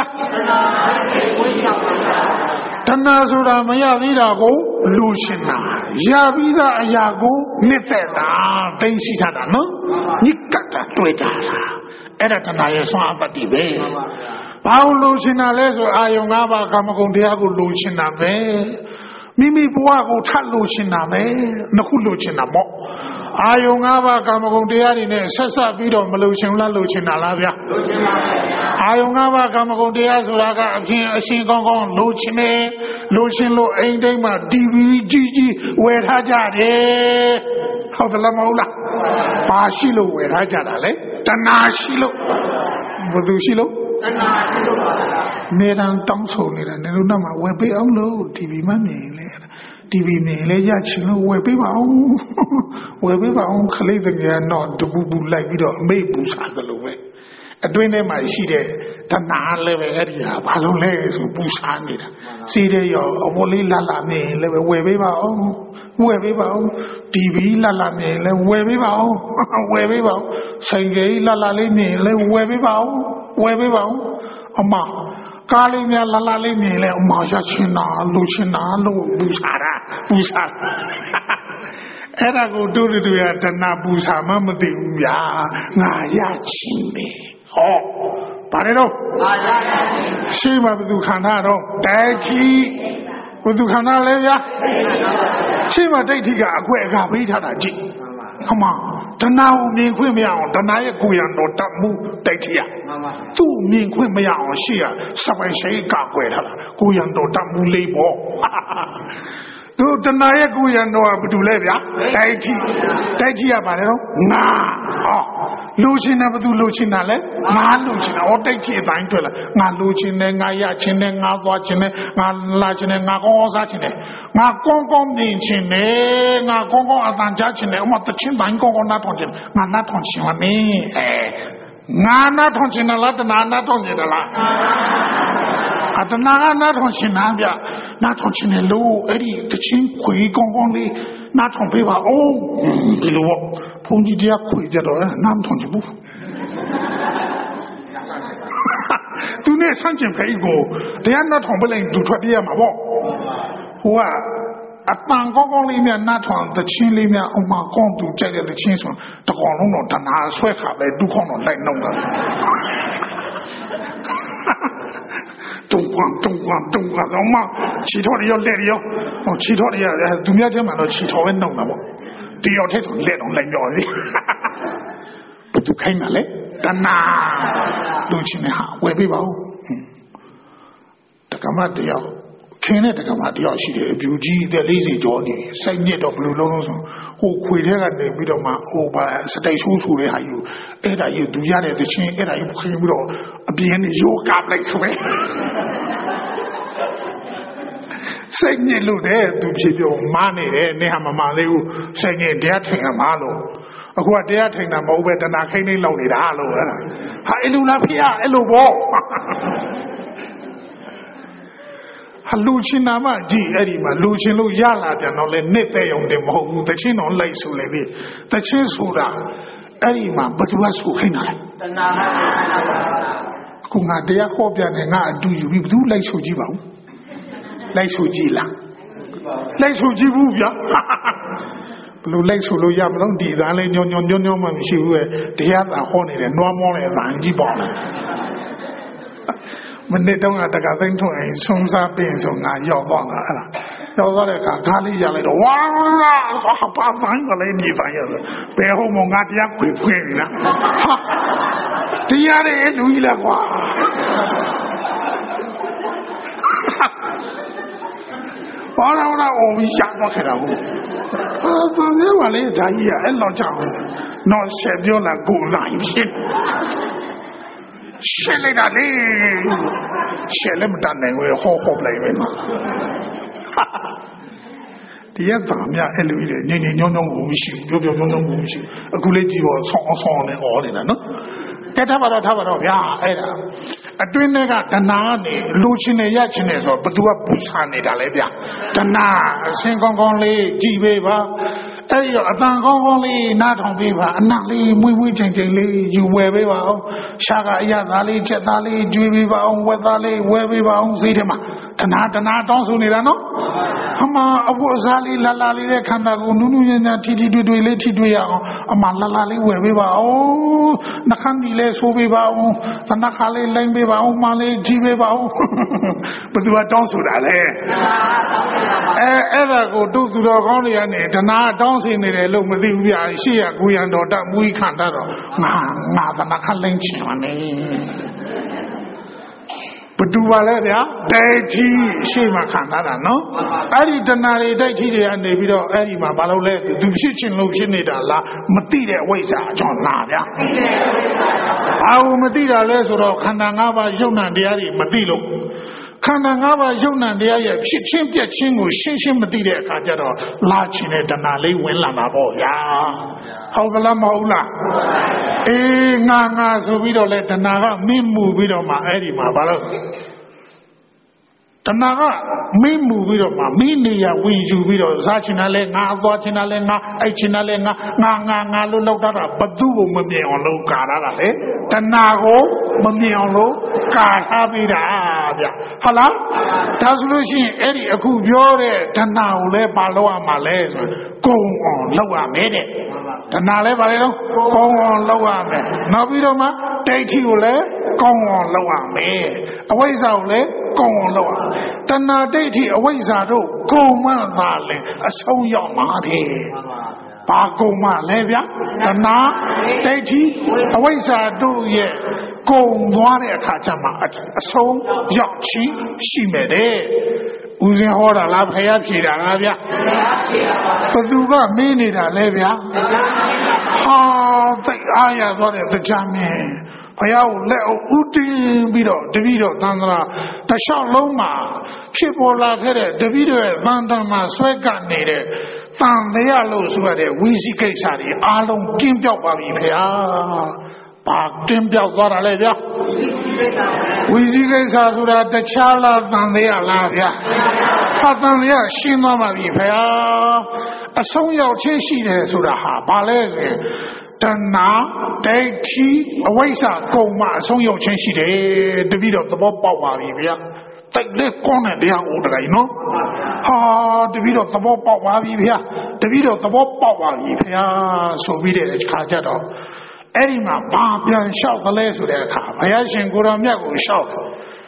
တဏှာဆိုတာမရသေးတာကိုလူရှင်တာရပြီးသားအရာကိုနှစ်သက်တာသိရှိထားတာနော်ညစ်ကတ်တာတွေ့တာအဲ့ဒါတဏှာရဲ့ဆွမ်းအပတ္တိပဲဘာလို့လူရှင်တာလဲဆိုအာယုံ၅ပါးကာမဂုဏ်တရားကိုလူရှင်တာပဲမိမိဘဝကိုထပ်လူရှင်တာပဲနှစ်ခုလူရှင်တာပေါ့အာယုံ၅ပါးကာမဂုဏ်တရားတွေနဲ့ဆက်ဆက်ပြီးတော့မလူရှင်လားလူရှင်တာလားဗျာလူရှင်ပါဗျာအာယုံ၅ပါးကာမဂုဏ်တရားဆိုတာကအရှင်ကောင်းကောင်းလူရှင်နေလူရှင်လို့အိမ်တိုင်းမှာ TV ကြီးဝယ်ထားကြတယ်ဟုတ်တယ်လားမဟုတ်လားပါရှိလို့ဝယ်ထားကြတာလေတဏှာရှိလို့ဘယ်သူရှိလို့တဏှာရှိလို့ပါဗျာနေတန်းတောင်းဆိုနေတာနေလို့တော့မှဝယ်ပေးအောင်လို့ TV မှမြင်လေTV မြင်လေရချင်လို့ဝယ်ပေးပါအောင်ခလေးတကယ်တော့တပူပူလိုက်ပြီးတော့အမေ့ပူစားသလိုပဲအတွင်းထဲမှာရှိတဲ့တဏှာလည်းပဲအဲ့ဒီဟာဘာလို့လဲဆိုပူစားနေတာစီးတဲ့ရောအဝလေးလာနေလည်းပဲဝယ်ပေးပါအောင် TV လာနေလည်းဝယ်ပေးပါအောင်ဆိုင်ကြီးလာလေးနေလည်းဝယ်ပေးပါအောင်ဝယ်ပေးပါဦးအမကားလေးများလာလာလေးမြင်လဲအမရချင်တာလူချင်တာလို့ပူစားအဲ့ဒါကိုတို့ရတဏပူစားမှမသိဘူးဗျာငါရချင်တယ်ဟောဘာလဲတော့ငါရချင်ရှေ့မှာဘယ်သူခန္ဓာတော့ဒိဋ္ဌိဘယ်သူခန္ဓာလဲဗျာရှေ့မှာဒိဋ္ဌိကအကွဲအကာပေးထားတာကြည့်အမတဏှာကိုမြင်ခွင့်မရအောင်တဏှာရဲ့ကိုယ်ရံတော်တတ်မှုဒိဋ္ဌိရသူ့မြင်ခွင့်မရအောင်ရှေ့ကစပိုင်ရှိကကွယ်ထားတာကိုယ်ရံတော်တတ်မှုလေးပေါ့သူတဏှာရဲ့ကိုယ်ရံတော်ကဘာတူလဲဗျာဒိဋ္ဌိကဘာလဲတော့ငါဟောလူချင်းတယ်ဘသူလူချင်းတာလဲငါလူချင်းတာဟောဒိဋ္ဌိအတိုင်းတွေ့လားငါလူချင်းတယ်ငါရချင်းတယ်ငါသွားချင်းတယ်ငါလာချင်းတယ်ငါကောင်းစားချင်းတယ်ငါကောင်းမြင်ချင်းတယ်ငါကောင်းအတန်ကြားချင်းတယ်အမတချင်းတိုင်းကောင်းနားထောင်ချင်းငါနားထောင်ချင်းမင်းငါနားထောင်ချင်းလားတဏှာနားထောင်ချင်းလားအတဏှာကနားထောင်ချင်းနားဗျနားထောင်ချင်းတယ်လို့အဲ့ဒီတချင်းခွေကောင်းလေးနားထောင်ပေးပါဦးဒီလိုဘုန်းကြီးတရားခွေကြတော့နားထောင်ချင်ဘူးသူနဲ့ဆန့်ကျင်ဖဲကိုတရားနားထောင်ပလိုက်သူထွက်ပြရမှာပေါ့ဟိုကအတန်ကောင်းလေးများနားထောင်တချင်းလေးများအမကောင်းသူကြိုက်တဲ့တချင်းဆိုတကောင်လုံးတော့တဏှာဆွဲခါပဲဒုက္ခတော့လိုက်နှုံတာတုံကွမ်တော့မှချီထော်ရလက်ရဟိုချီထော်ရသူများထဲမှာတော့ချီထော်ပဲနှုံတာပေါ့ဒီရောက်ထဲဆိုလက်တော့လိုက်ပြောပြီဘယ်သူခိုင်းမှာလဲတဏှာလူချင်းဟာဝယ်ပေးပါဦးတက္ကမတယောက်ခင်းတဲ့တက္ကမတယောက်ရှိတယ်အပြူကြီးတဲ့40ကျော်နေစိုက်ညစ်တော့ဘယ်လိုလုံးဆိုဟိုခွေထဲကနေပြီးတော့မှဟိုပါစတိတ်ဆိုးတဲ့ဟာယူအဲ့ဒါယူသူရတဲ့တချင်းအဲ့ဒါယူခင်းပြီးတော့အပြင်းနဲ့ယောဂလိုက်ဆိုပဲစိတ်ညစ်လို့တဲ့သူဖြစ်ပြောမားနေတယ်နေဟာမမှန်သေးဘူးစိတ်ညစ်တရားထိုင်ရမှာလို့အခုကတရားထိုင်တာမဟုတ်ပဲတဏှာခိမ့်နေလောက်နေတာလို့ဟာအဲ့လိုလားဖေရအဲ့လိုပေါ့ဟာလူချင်းနာမကြည့်အဲ့ဒီမှာလူချင်းလို့ရလာပြန်တော့လေနှစ်သက်ရုံတင်မဟုတ်ဘူးတချင်းတော့လိုက်ဆိုလေပြီတချင်းဆိုတာအဲ့ဒီမှာဘယ်သူကဆိုခိုင်းတာလဲတဏှာအခုငါတရားဟောပြနေငါအတူယူပြီးဘယ်သူလိုက်ဆိုကြည့်ပါဦးလိုက်ဆိုကြည့်လားလိုက်ဆိုကြည့်ဘူးဗျာဘလို့လိုက်ဆိုလို့ရမလို့ဒီသားလေးညွန်မှမရှိဘူးရဲ့တရားသာဟောနေတယ်နွားမောတဲ့ဗန်ကြီးပေါ့လားမနေ့တုန်းကတက္ကသိုလ်ထွန်းရင်ဆုံးစားပြင်ဆိုငါရောက်သွားတာအဲ့ဒါရောက်သွားတဲ့အခါခါလေးရလိုက်တော့ဝါပါပန်းကလေးဒီပိုင်းရတယ်ဘယ်ဟောမငါတရားခွေပြီလားတရားရဲ့လူကြီးလားကွာဘာလို့အော်ပြီးရှာတော့ခဲ့တာဟုတ်တန်သေးပါလေဒါကြီးကအဲ့လောက်ကြောင်တော့ဆက်ပြောလာကိုလိုက်ဖြစ်ရှက်လိုက်တာလေရှက်လည်းမတတ်နိုင်ဘူးဟောလိုက်ပဲမှာတရားသားများအဲ့လိုကြီးညင်ညွန်းကိုမရှိဘူးပြောညွန်းကိုမရှိအခုလေးကြည့်တော့ဆောင်းနဲ့ဩနေတာနော်ကဲထားပါတော့ဗျာအဲ့ဒါအတွင်းထဲကတဏှာကနေလူချင်းနဲ့ရချင်းနဲ့ဆိုဘသူကပူဆာနေတာလဲဗျာတဏှာအစင်ကောင်းလေးကြည်ပေးပါအဲ့ဒီတော့အတန်ကောင်းလေးနားထောင်ပေးပါအနံ့လေးမွေးချိန်လေးယူဝယ်ပေးပါအောင်ရှာကအရသားလေးချက်သားလေးကျွေးပေးပါအောင်ဝက်သားလေးဝယ်ပေးပါအောင်ဈေးထဲမှာတဏှာတောင်းဆိုနေတာနော်အမအဖို့အစားလေးလာလေးတဲ့ခန္ဓာကိုနူးနူးညံ့ညံ့ထီတွေ့လေးထိတွေ့ရအောင်အမလာလေးဝယ်ပေးပါအောင်နှခမ်းဒီလေးဆိုးပေးပါအောင်သနခါလေးလိမ့်ပေးပါအောင်မလေးကြည့်ပေးပါအောင်ဘယ်သူကတောင်းဆိုတာလဲအဲ့ဒါကိုတို့သူတော်ကောင်းတွေကနေတဏှာတောင်းစီနေတယ်လို့မသိဘူးဗျာရှေ့ရကိုရံတော်တမူခန္ဓာတော့ငါသနခါလိမ့်ချင်ပါနဲ့ဘတူပါလဲဗျာဒိဋ္ဌိရှေ့မှာခံထားတာနော်အဲ့ဒီတဏှာတွေဒိဋ္ဌိတွေကနေပြီးတော့အဲ့ဒီမှာဘာလို့လဲသူဖြစ်ချင်းလို့ဖြစ်နေတာလားမသိတဲ့အဝိဇ္ဇာအကြောင်းလားဗျာဘာလို့မသိတာလဲဆိုတော့ခန္ဓာ၅ပါးယုံ nant တရားတွေမသိလို့ခန္ဓာ၅ပါးယုံ nant တရားရဲ့ဖြစ်ချင်းပြက်ချင်းကိုရှင်းမသိတဲ့အခါကျတော့လာချင်းတဲ့တဏှာလေးဝင်လာတာပေါ့ဗျာဟုတ်ကလားမဟုတ်လားအေးငါဆိုပြီးတော့လဲတဏှာကမင်းမှုပြီးတော့မှအဲ့ဒီမှာဘာလို့တတဏှာကမင်းမူပြီးတော့မှမင်းနေရဝင်ယူပြီးတော့စားချင်တယ်လဲငါသွားချင်တယ်လဲငါအိုက်ချင်တယ်လဲငါလို့လောက်တာဘသူ့ကိုမမြင်အောင်လို့ကာရတာလေတဏှာကိုမမြင်အောင်လို့ကာထားပြီးတာဗျဟုတ်လားဒါဆိုလို့ရှိရင်အဲ့ဒီအခုပြောတဲ့တဏှာကိုလည်းပါလို့ရမှာလဲဆိုကုံအောင်လောက်ရမယ်တဲ့တဏှာလည်းပါလေတော့ကုံအောင်လောက်ရမယ်နောက်ပြီးတော့မှဒိဋ္ဌိကိုလည်းကုံအောင်လောက်ရမယ်အဝိဇ္ဇာကိုလည်းကုံအောင်လောက်ရမယ်တဏှာဒိဋ္ဌိအဝိဇ္ဇာတို့ကုံမှသာလဲအဆုံးရောက်မှာတဲ့ဘာကုံမှလဲဗျာတဏှာဒိဋ္ဌိအဝိဇ္ဇာတို့ရဲ့ကုံသွားတဲ့အခါကျမှအဆုံးရောက်ချီရှိမယ်တဲ့ဦးဇင်းဟောတာလားဖယားဖြေတာလားဗျာဘသူကမင်းနေတာလဲဗျာဟာတိတ်အားရသွားတဲ့တရားမင်းဘုရားကိုလက်အုပ်ဥတင်ပြီးတော့တပည့်တော်သံဃာတလျှောက်လုံးမှာဖြစ်ပေါ်လာခဲ့တဲ့တပည့်တော်ရဲ့သံဃာမှာဆွဲကပ်နေတဲ့တန်တရားလို့ဆိုရတဲ့ဝိသိကိစ္စတွေအားလုံးကင်းပြောက်ပါပြီဘုရားဘာကင်းပြောက်သွားတာလဲဗျာဝိသိကိစ္စဆိုတာတခြားလားတန်တရားလားဗျာဟာတန်တရားရှင်းသွားပါပြီဘုရားအဆုံးရောက်ချင်းရှိတယ်ဆိုတာဟာဘာလဲဆိုတဏှာဒိဋ္ဌိအဝိဇ္ဇာကုံမှအဆုံးရောက်ချင်းရှိတယ်တပည့်တော်သဘောပေါက်ပါပြီဗျာတိုက်လက်ကောင်းတဲ့တရားဟောတယ်နော်ဟာတပည့်တော်သဘောပေါက်ပါပြီဗျာတပည့်တော်သဘောပေါက်ပါပြီဗျာဆိုပြီးတဲ့အခါကျတော့အဲ့ဒီမှာဘာပြန်လျှောက်သလဲဆိုတဲ့အခါဘုရားရှင်ကိုရောမြတ်ကိုလျှောက်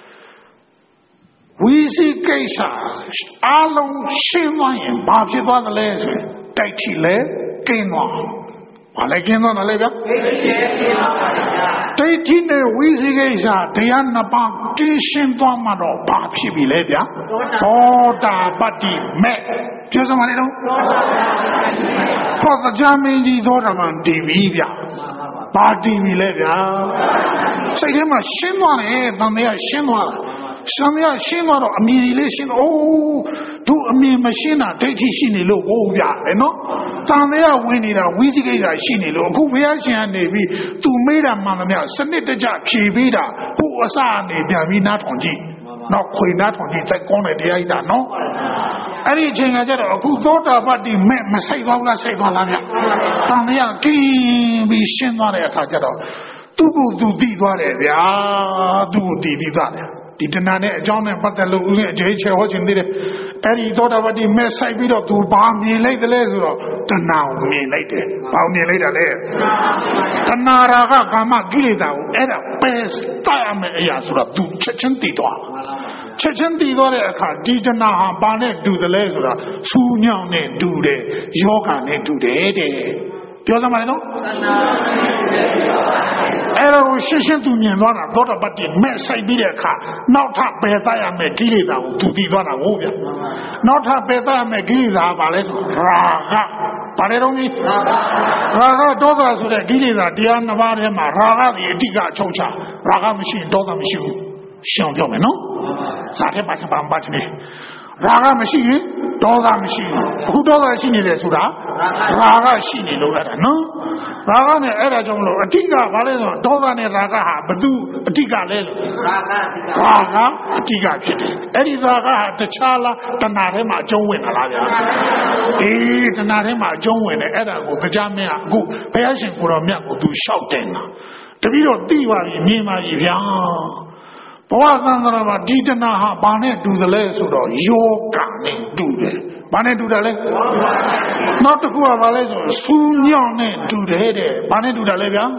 ဝိသိကိစ္စအလုံးရှင်းသွားရင်ဘာဖြစ်သွားသလဲဆိုရင်တိုက်ထီလဲကိန်းသွားဘာလဲကိန်းသွားတယ်လေဗျာဒိဋ္ဌိနဲ့ဝိသိကိစ္စတရားနှစ်ပါးကင်းရှင်းသွားမှတော့ဘာဖြစ်ပြီလဲဗျာသောတာပတ္တိမဲ့ပြောစမ်းပါလေတော့သောတာမင်းကြီးသောတာပန်တည်ပြီဗျာဘာတည်ပြီလဲဗျာစိတ်ထဲမှာရှင်းသွားတယ်တန်တရားရှင်းသွားတယ်ရှင်းတော့အမြင်လေးရှင်းတော့သူအမြင်မရှင်းတာဒိဋ္ဌိရှိနေလို့ဟုတ်ဗျာလေနော်တန်တရားဝင်နေတာဝိသိကိစ္စရှိနေလို့အခုဘုရားရှင်ကနေပြီးသူမေးတာမှန်သမျှစနစ်တကျဖြေပေးတာဟိုအစအနေပြန်ပြီးနားထောင်ကြည့်နောက်ခွေနားထောင်ကြည့်တိုက်ကောင်းတဲ့တရားကြီးတာနော်အဲ့ဒီအချိန်ကကျတော့အခုသောတာပတ္တိမဲ့မဆိုင်သွားဘူးလားဆိုင်သွားလားဗျတန်တရားကင်းပြီးရှင်းသွားတဲ့အခါကျတော့သူ့ကိုသူသိသွားတယ်ဗျာသူ့ကိုသိပြီးသားတယ်ဒီတဏှာနဲ့အကြောင်းနဲ့ပတ်သက်လို့ဦးရဲ့အကျေချေဟောခြင်းသေးတယ်အဲ့ဒီသောတာပတ္တိမဲ့ဆိုင်ပြီးတော့သူဘာမြင်လိုက်တယ်လဲဆိုတော့တဏှာကိုမြင်လိုက်တယ်ဘာမြင်လိုက်တာလဲတဏှာရာဂကာမကိလေသာကိုအဲ့ဒါပယ်တတ်ရမယ့်အရာဆိုတော့သူချက်ချင်းသိသွားချက်ချင်းသိသွားတဲ့အခါဒီတဏှာဟာဘာနဲ့တူတယ်လဲဆိုတာစူးညောင်းနဲ့တူတယ်ယောဂနဲ့တူတယ်တဲ့ပြောစမ်းပါလေနော်အဲ့ဒါကိုရှင်းသူမြင်သွားတာသောတာပတ္တိမဲ့ဆိုင်ပြီးတဲ့အခါနောက်ထပ်ပယ်သရမယ်ကိလေသာကိုသူသိသွားတာဟုတ်ဗျာနောက်ထပ်ပယ်သရမယ်ကိလေသာဘာလဲဆိုရာဂဘာလဲတော့ကြီးရာဂဒေါသဆိုတဲ့ကိလေသာတရားနှစ်ပါးထဲမှာရာဂဒီအဓိကအချုပ်ချရာဂမရှိရင်ဒေါသမရှိဘူးရှင်းပြောမယ်နော်ဇာတဲ့ပါချပါမချနေရာဂမရှိရင်ဒေါသမရှိဘူးအခုဒေါသရှိနေတယ်ဆိုတာရာဂရှိနေလို့အဲ့ဒါနော်ရာဂနဲ့အဲ့ဒါကြောင့်မလို့အဓိကဘာလဲဆိုတော့ဒေါသနဲ့ရာဂဟာဘသူအဓိကလဲလို့ရာဂအဓိကဖြစ်တယ်အဲ့ဒီရာဂဟာတခြားလားတဏှာထဲမှာအကျုံးဝင်တာလားဗျာအေးတဏှာထဲမှာအကျုံးဝင်တယ်အဲ့ဒါကိုတရားမင်းကအခုဘုရားရှင်ကိုတော်မြတ်ကိုသူလျှောက်တယ်တာတပည့်တော်သိပါပြီမြင်ပါပြီဗျာဘဝသံဃာမှာဒီတဏှာဟာဘာနဲ့တူသလဲဆိုတော့ယောဂနဲ့တူတယ်ဘာနဲ့တူတယ်လဲနောက်တစ်ခုကဘာလဲဆိုစူးညောင်းနဲ့တူတယ်တဲ့ဘာနဲ့တူတယ်လဲဗျာ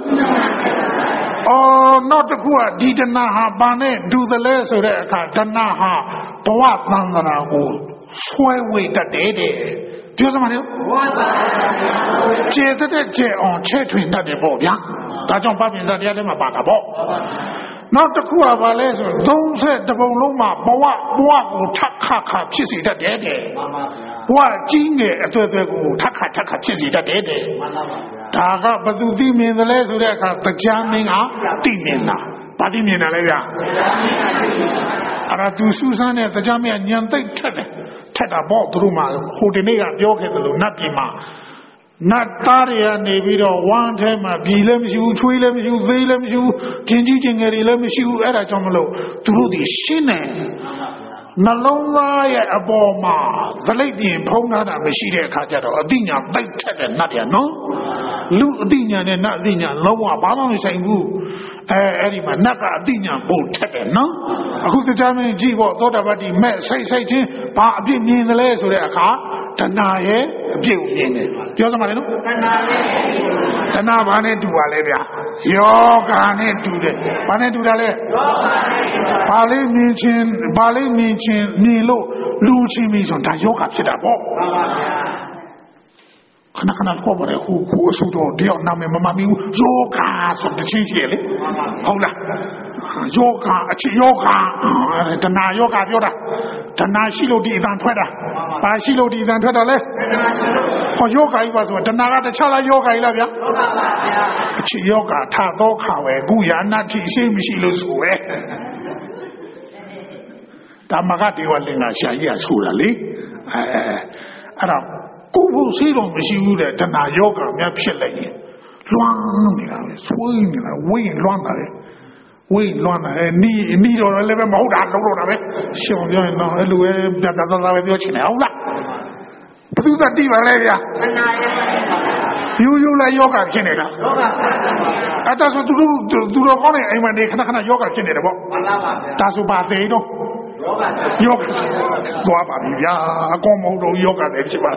နောက်တစ်ခုကဒီတဏှာဟာဘာနဲ့တူသလဲဆိုတဲ့အခါတဏှာဟာဘဝသံဃာကိုဆွဲဝေတတ်တယ်တဲ့ပြောစမ်းပါလေကျေတဲ့ကျေအောင်ချဲ့ထွင်တတ်တယ်ပေါ့ဗျာဒါကြောင့်ပပြင်စာတရားထဲမှာပါတာပေါ့နောက်တစ်ခုကဘာလဲဆို30ပုံလုံးမှာဘဝကိုထပ်ခါဖြစ်စေတတ်တယ်တဲ့ဘဝကြီးငယ်အသွဲကိုထပ်ခါဖြစ်စေတတ်တယ်တဲ့ဒါကဘသူသိမြင်သလဲဆိုတဲ့အခါတရားမင်းကသိမြင်တာဘာသိမြင်တာလဲဗျာအဲ့ဒါသူစူးစမ်းတဲ့တရားမင်းညံသိပ်ထက်တာပေါ့သူတို့မှဟိုဒီနေ့ကပြောခဲ့တယ်လို့နတ်ပြည်မှာနတ်သားတွေကနေပြီးတော့ဝမ်းထဲမှာပြည်လည်းမရှိဘူးချွေးလည်းမရှိဘူးသေးလည်းမရှိဘူးကျင်ကြီးကျင်ငယ်တွေလည်းမရှိဘူးအဲ့ဒါကြောင့်မလို့သူတို့ဒီရှင်းတယ်နှလုံးသားရဲ့အပေါ်မှာသလိပ်ပြင်ဖုံးထားတာမရှိတဲ့အခါကျတော့အသိဉာဏ်သိထက်တဲ့နတ်တယ်နော်လူအသိဉာဏ်နဲ့နတ်အသိဉာဏ်လုံးဝဘာမှမဆိုင်ဘူးအဲ့ဒီမှာနတ်ကအသိဉာဏ်ပို့ထက်တယ်နော်အခုတရားမင်းကြည့်ဖို့သောတာပတိမဲ့စိတ်ချင်းဘာအပြစ်မြင်တယ်လဲဆိုတဲ့အခါတဏှာရဲ့အပြစ်ကိုမြင်တယ်ပြောစမ်းပါလေနော်တဏှာရဲ့တဏှာဘာနဲ့တူပါလဲဗျာယောဂာနဲ့တူတယ်ဘာနဲ့တူတာလဲယောဂာနဲ့တူတာဘာလေးမြင်ချင်းမြင်လို့လူချင်းပြီဆိုတာယောဂဖြစ်တာပေါ့မှန်ပါဗျာခဏခေါ်ပါလေခုအဆူတော့တယောက်နာမည်မမှန်ဘူးယောဂါဆိုတဲ့ချင်းကြီးလေဟုတ်လားယောဂါအချီယောဂါတဏှာယောဂါပြောတာတဏှာရှိလို့ဒီအတန်ထွက်တာဘာရှိလို့ဒီအတန်ထွက်တာလဲဟောယောဂါကြီးပါဆိုတဏှာကတခြားလားယောဂါကြီးလားဗျာဟုတ်ပါပါဗျာအချီယောဂါထတော့ခါပဲခုယာနာတိရှိမရှိလို့ဆိုပဲဓမ္မကတေဝလင်္ကာရှာကြီးကဆိုတာလေအဲ့တော့ကိုယ်ဖို့ရှိတော့မရှိဘူးတဲ့တဏှာယောဂများဖြစ်လိုက်ရင်လွမ်းနေတာပဲဆွေးနေတာဝိရင်လွမ်းတာလေဝိလွမ်းတာနီးတော့လည်းပဲမဟုတ်တာလုံးတော့တာပဲရှောင်ပြောရင်တော့အဲ့လိုပဲပြတ်တာပဲပြောချင်တယ်ဟုတ်လားဘယ်သူကတိပါလဲဗျာတဏှာယောဂယူလာယောဂဖြစ်နေတာယောဂအဲ့ဒါဆိုသူတို့ကောင်းနေအိမ်မှာနေခဏယောဂဖြစ်နေတယ်ပေါ့မှန်ပါပါဗျာဒါဆိုပါသေးတော့ယောဂသွားပါပြီဗျာအကောင်မဟုတ်တော့ယောဂလည်းဖြစ်ပါ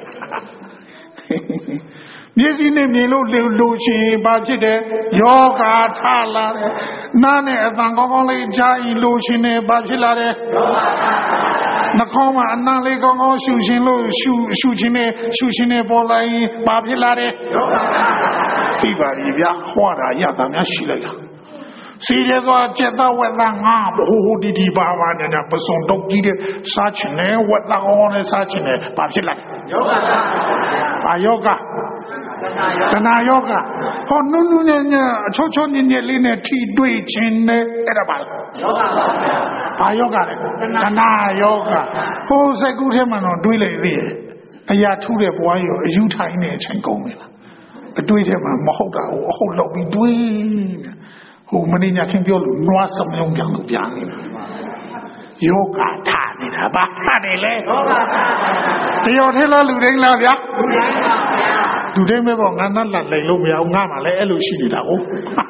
မျက်စိနဲ့မြင်လို့လူချင်းဘာဖြစ်တယ်ယောဂထလာတယ်နားနဲ့အသံကောင်းကောင်းလေးကြားရင်လူချင်းနဲ့ဘာဖြစ်လာတယ်ယောဂနှာခေါင်းမှာအနံလေးကောင်းကောင်းရှူရှင်လို့ရှူချင်းနဲ့ပေါ်လာရင်ဘာဖြစ်လာတယ်ယောဂသိပါပြီဗျာဟောတာရတာများရှိလိုက်တာစီရဲသွားကျက်တော့ဝက်သားငါဟိုဒီပါပါနဲ့ပစုံတော့ကြီးတဲ့စားချင်တယ်ဝက်သားအောနဲ့စားချင်တယ်ဘာဖြစ်လိုက်ယောဂဘာယောဂတဏှာယောဂဟောနုနုနဲ့အချောချောညင်ညင်လေးနဲ့ထိတွေ့ခြင်းနဲ့အဲ့ဒါပါယောဂပါဘာယောဂလဲတဏှာယောဂဟိုစက်ကူးထဲမှာတော့တွေးလိုက်သေးတယ်အရာထူးတဲ့ဘွားကြီးကိုအယူထိုင်နေအချိန်ကုန်ပြီလားအတွေးထဲမှာမဟုတ်တာကိုအဟုတ်လောက်ပြီးတွေးနေဟိုမင်းညာခင်ပြောလို့နွားစမယုံပြန်လို့ပြန်နေယောဂထားနေတာဘာထားတယ်လဲယောဂထားတယောက်ထဲလားလူတိုင်းလားဗျာလူတိုင်းပါဗျာလူတိုင်းပဲပေါ့ငါနဲ့လက်လိမ်လို့မရဘူးငါမှလည်းအဲ့လိုရှိနေတာကို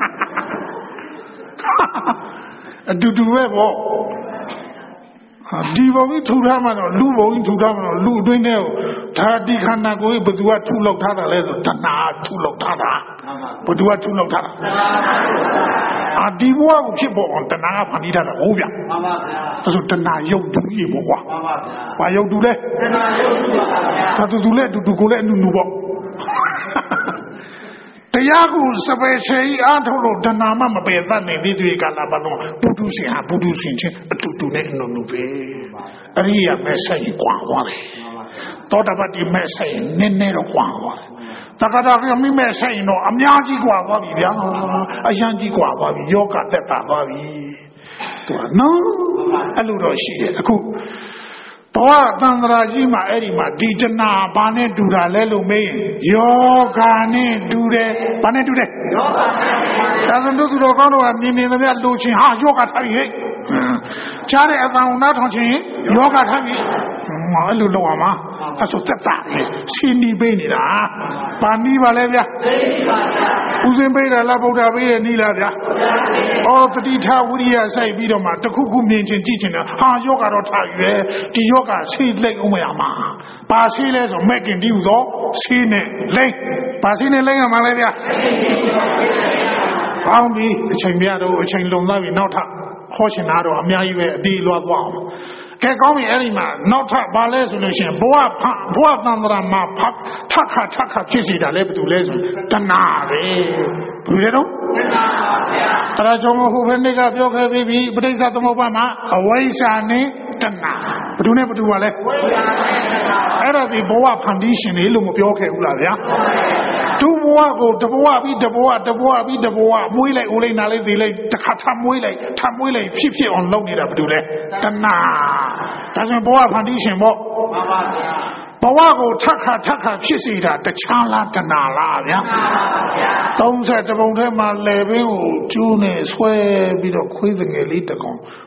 အတူတူပဲပေါ့ဒီဘုံကြီးထူထားမှတော့လူဘုံကြီးထူထားမှတော့လူအတွင်းထဲကိုဒါဒီခန္ဓာကိုယ်ဘယ်သူကထူလောက်ထားတာလဲဆိုတဏှာထူလောက်ထားတာဘယ်သူကထူလောက်ထားတာဒီဘဝကိုဖြစ်ပေါ်အောင်တဏှာကဖန်တီးထားတာဟုတ်ဗျာမှန်ပါဗျာဒါဆိုတဏှာရုပ်သူကြီးပေါ့ကွာမှန်ပါဗျာဘာရုပ်သူလဲတဏှာရုပ်သူပါဗျာဒါသူလည်းတူကိုလည်းအနုပေါ့တရားကိုစပယ်ချေအားထုတ်လို့တဏှာမှမပယ်တတ်နိုင်သေးသေးကလာပါတော့ပုထုရှင်ဟာပုထုရှင်ချင်းအတူနဲ့အနုပဲအရိယာမဲ့ဆိုင်ကွာသွားတယ်သောတာပတိမဲ့ဆိုင်နည်းနည်းတော့ကွာသွားတယ်တက္ကရာကမိမဲ့ဆိုင်တော့အများကြီးကွာသွားပြီဗျာအရန်ကြီးကွာသွားပြီယောဂတက်တာသွားပြီသူကနော်အဲ့လိုတော့ရှိတယ်အခုဘဝတန်ត្រာကြီးမှာအဲ့ဒီမှာဒီတဏှာဘာနဲ့တူတာလဲလို့မေးရင်ယောဂာနဲ့တူတယ်ဘာနဲ့တူတယ်ယောဂာနဲ့ဒါဆိုသူတော်ကောင်းတို့ကမြင်သမျှလူချင်းဟာယောဂါထားပြီဟဲ့ကြားတဲ့အတန်ကိုနားထောင်ချင်းယောဂါထားပြီအဲ့လိုလောက်အောင်အဆုသက်တာလေရှင်းပြီးပေးနေတာပါဏီးပါလဲဗျာသိပါဗျာဦးစင်းပေးတာလားဗုဒ္ဓပေးတယ်နီးလားဗျာဩတတိထဝိရိယစိုက်ပြီးတော့မှတခုခုမြင်ချင်းကြည့်ချင်းဟာယောဂါတော့ထားပြီပဲဒီယောဂါဆေးလိုက်အောင်မရမှာပါဆေးလဲဆိုမဲ့ကင်ဒီဟူသောဆေးနဲ့လိမ့်ပါဆေးနဲ့လိမ့်ရမှာလဲဗျာပေါင်းပြီးအချိန်ပြတော့အချိန်လုံသွားပြီနောက်ထပ်ဟောရှင်သားတော့အများကြီးပဲအတီးလွှားသွားအောင်ကဲကောင်းပြီအဲ့ဒီမှာနောက်ထပ်ဘာလဲဆိုလို့ရှိရင်ဘဝတန်ត្រာမှာထခဖြစ်စီတာလဲဘယ်သူလဲဆိုတဏှာပဲဘယ်လိုလဲတော့တဏှာပါဗျာတရားကြောင့်ဟိုဘယ်နေ့ကပြောခဲ့ပြီးပြီပဋိစ္စသမုပ္ပါဒ်မှာအဝိဇ္ဇာနဲ့တဏှာဘယ်သူနဲ့ဘယ်သူပါလဲဝိဇ္ဇာနဲ့တဏှာအဲ့ဒါဒီဘဝဖန်တီးရှင်လေလို့မပြောခဲ့ဘူးလားဗျာဒုဘဝကိုတဘဝပြီးတဘဝမွေးလိုက်ဦးလိုက်နာလိုက်သေးလိုက်တစ်ခါထမွေးလိုက်ဖြစ်အောင်လုပ်နေတာဘယ်သူလဲတဏှာဒါဆိုဘဝဖန်တီးရှင်ပေါ့မှန်ပါဗျာဘဝကိုထက်ခါဖြစ်စေတာတခြားလားတဏှာလားဗျာမှန်ပါဗျာ30ပုံထဲမှာလေပင်ကိုကျူးနဲ့ဆွဲပြီးတော့ခွေးငယ်လေးတကောင်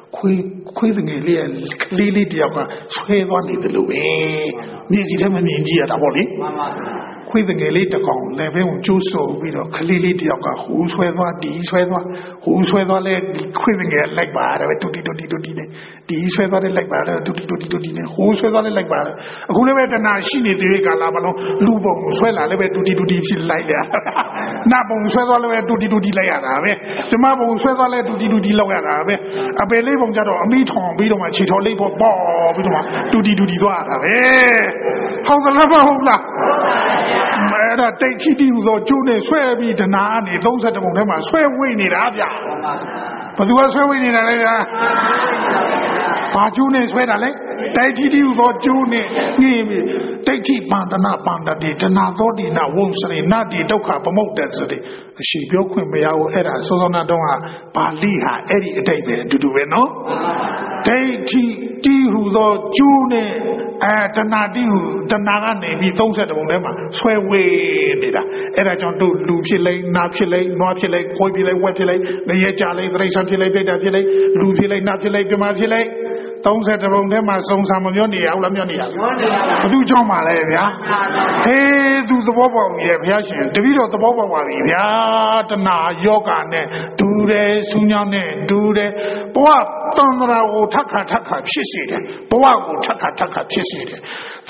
ခွေးငယ်လေးကလေးလေးတယောက်ကဆွဲသွားနေတယ်လို့ပဲမြင်စီထဲမှာမြင်ကြည့်ရတာပေါ့လေခွေးငယ်လေးတကောင်လည်းပဲကျိုးဆိုပြီးတော့ကလေးလေးတယောက်ကဟိုဆွဲသွားဒီဆွဲသွားဟိုဆွဲသွားလဲခွေးငယ်လိုက်ပါတယ်ပဲတူတီနဲ့ဒီဆွဲသွားတဲ့လိုက်ပါတယ်တူတီနဲ့ဟိုဆွဲသွားတဲ့လိုက်ပါတယ်အခုလည်းပဲတဏှာရှိနေသေးတဲ့ကာလမှာလုံးလူပုံဆွဲလာလည်းပဲတူတီဖြစ်လိုက်ရနာပုံဆွဲသွားလည်းပဲတူတီလိုက်ရတာပဲဓမ္မပုံဆွဲသွားလည်းတူတီလောက်ရတာပဲအပယ်လေးပုံကြတော့အမိထောင်ပြီးတော့မှခြေထော်လေးပေါ်ပြီးတော့မှတူတီသွားတာပဲဟုတ်သလားမဟုတ်လားအဲ့ဒါတိတ်ချီတီဟူသောကျိုးနဲ့ဆွဲပြီးတဏှာကနေ30ပုံထဲမှာဆွဲဝိနေတာဗျာဘယ်သူကဆွဲဝိနေတာလဲဗျာဘာကျိုးနဲ့ဆွဲတာလဲတိတ်ချီတီဟူသောကျိုးနဲ့ငြိပြီးတိတ်ချီပန္ဒနာပန္ဒတိတဏှာသောတိနာဝုံစရိနာတိဒုက္ခပမုတ်တစရိအရှိပြောခွင့်မရဘူးအဲ့ဒါစောစောနာတုန်းကပါဠိဟာအဲ့ဒီအတိတ်ပဲအတူတူပဲနော်ဒိဋ္ဌိတီဟူသောကျိုးနဲ့တဏှာတီဟူတဏှာကနေပြီး30ပုံထဲမှာဆွဲဝေးနေတာအဲ့ဒါကြောင့်တို့လူဖြစ်လိုက်နာဖြစ်လိုက်နွားဖြစ်လိုက်ခွေးဖြစ်လိုက်ဝက်ဖြစ်လိုက်ငရဲကြလိုက်တိရစ္ဆာန်ဖြစ်လိုက်တိတ်တာဖြစ်လိုက်လူဖြစ်လိုက်နာဖြစ်လိုက်ပြမဖြစ်လိုက်30ပုံထဲမှာစုံစံမမျောနေရဘူးလားမျောနေရဘူးဘသူကြောင့်ပါလဲဗျာဟေးသူသဘောပေါက်ရဲ့ဘုရားရှင်တပည့်တော်သဘောပေါက်ပါပြီဗျာတဏှာယောဂနဲ့ဒူတယ်ဆူညောင်းနဲ့ဒူတယ်ဘဝတန်ត្រာကိုထက်ခါဖြစ်စေတယ်ဘဝကိုထက်ခါဖြစ်စေတယ်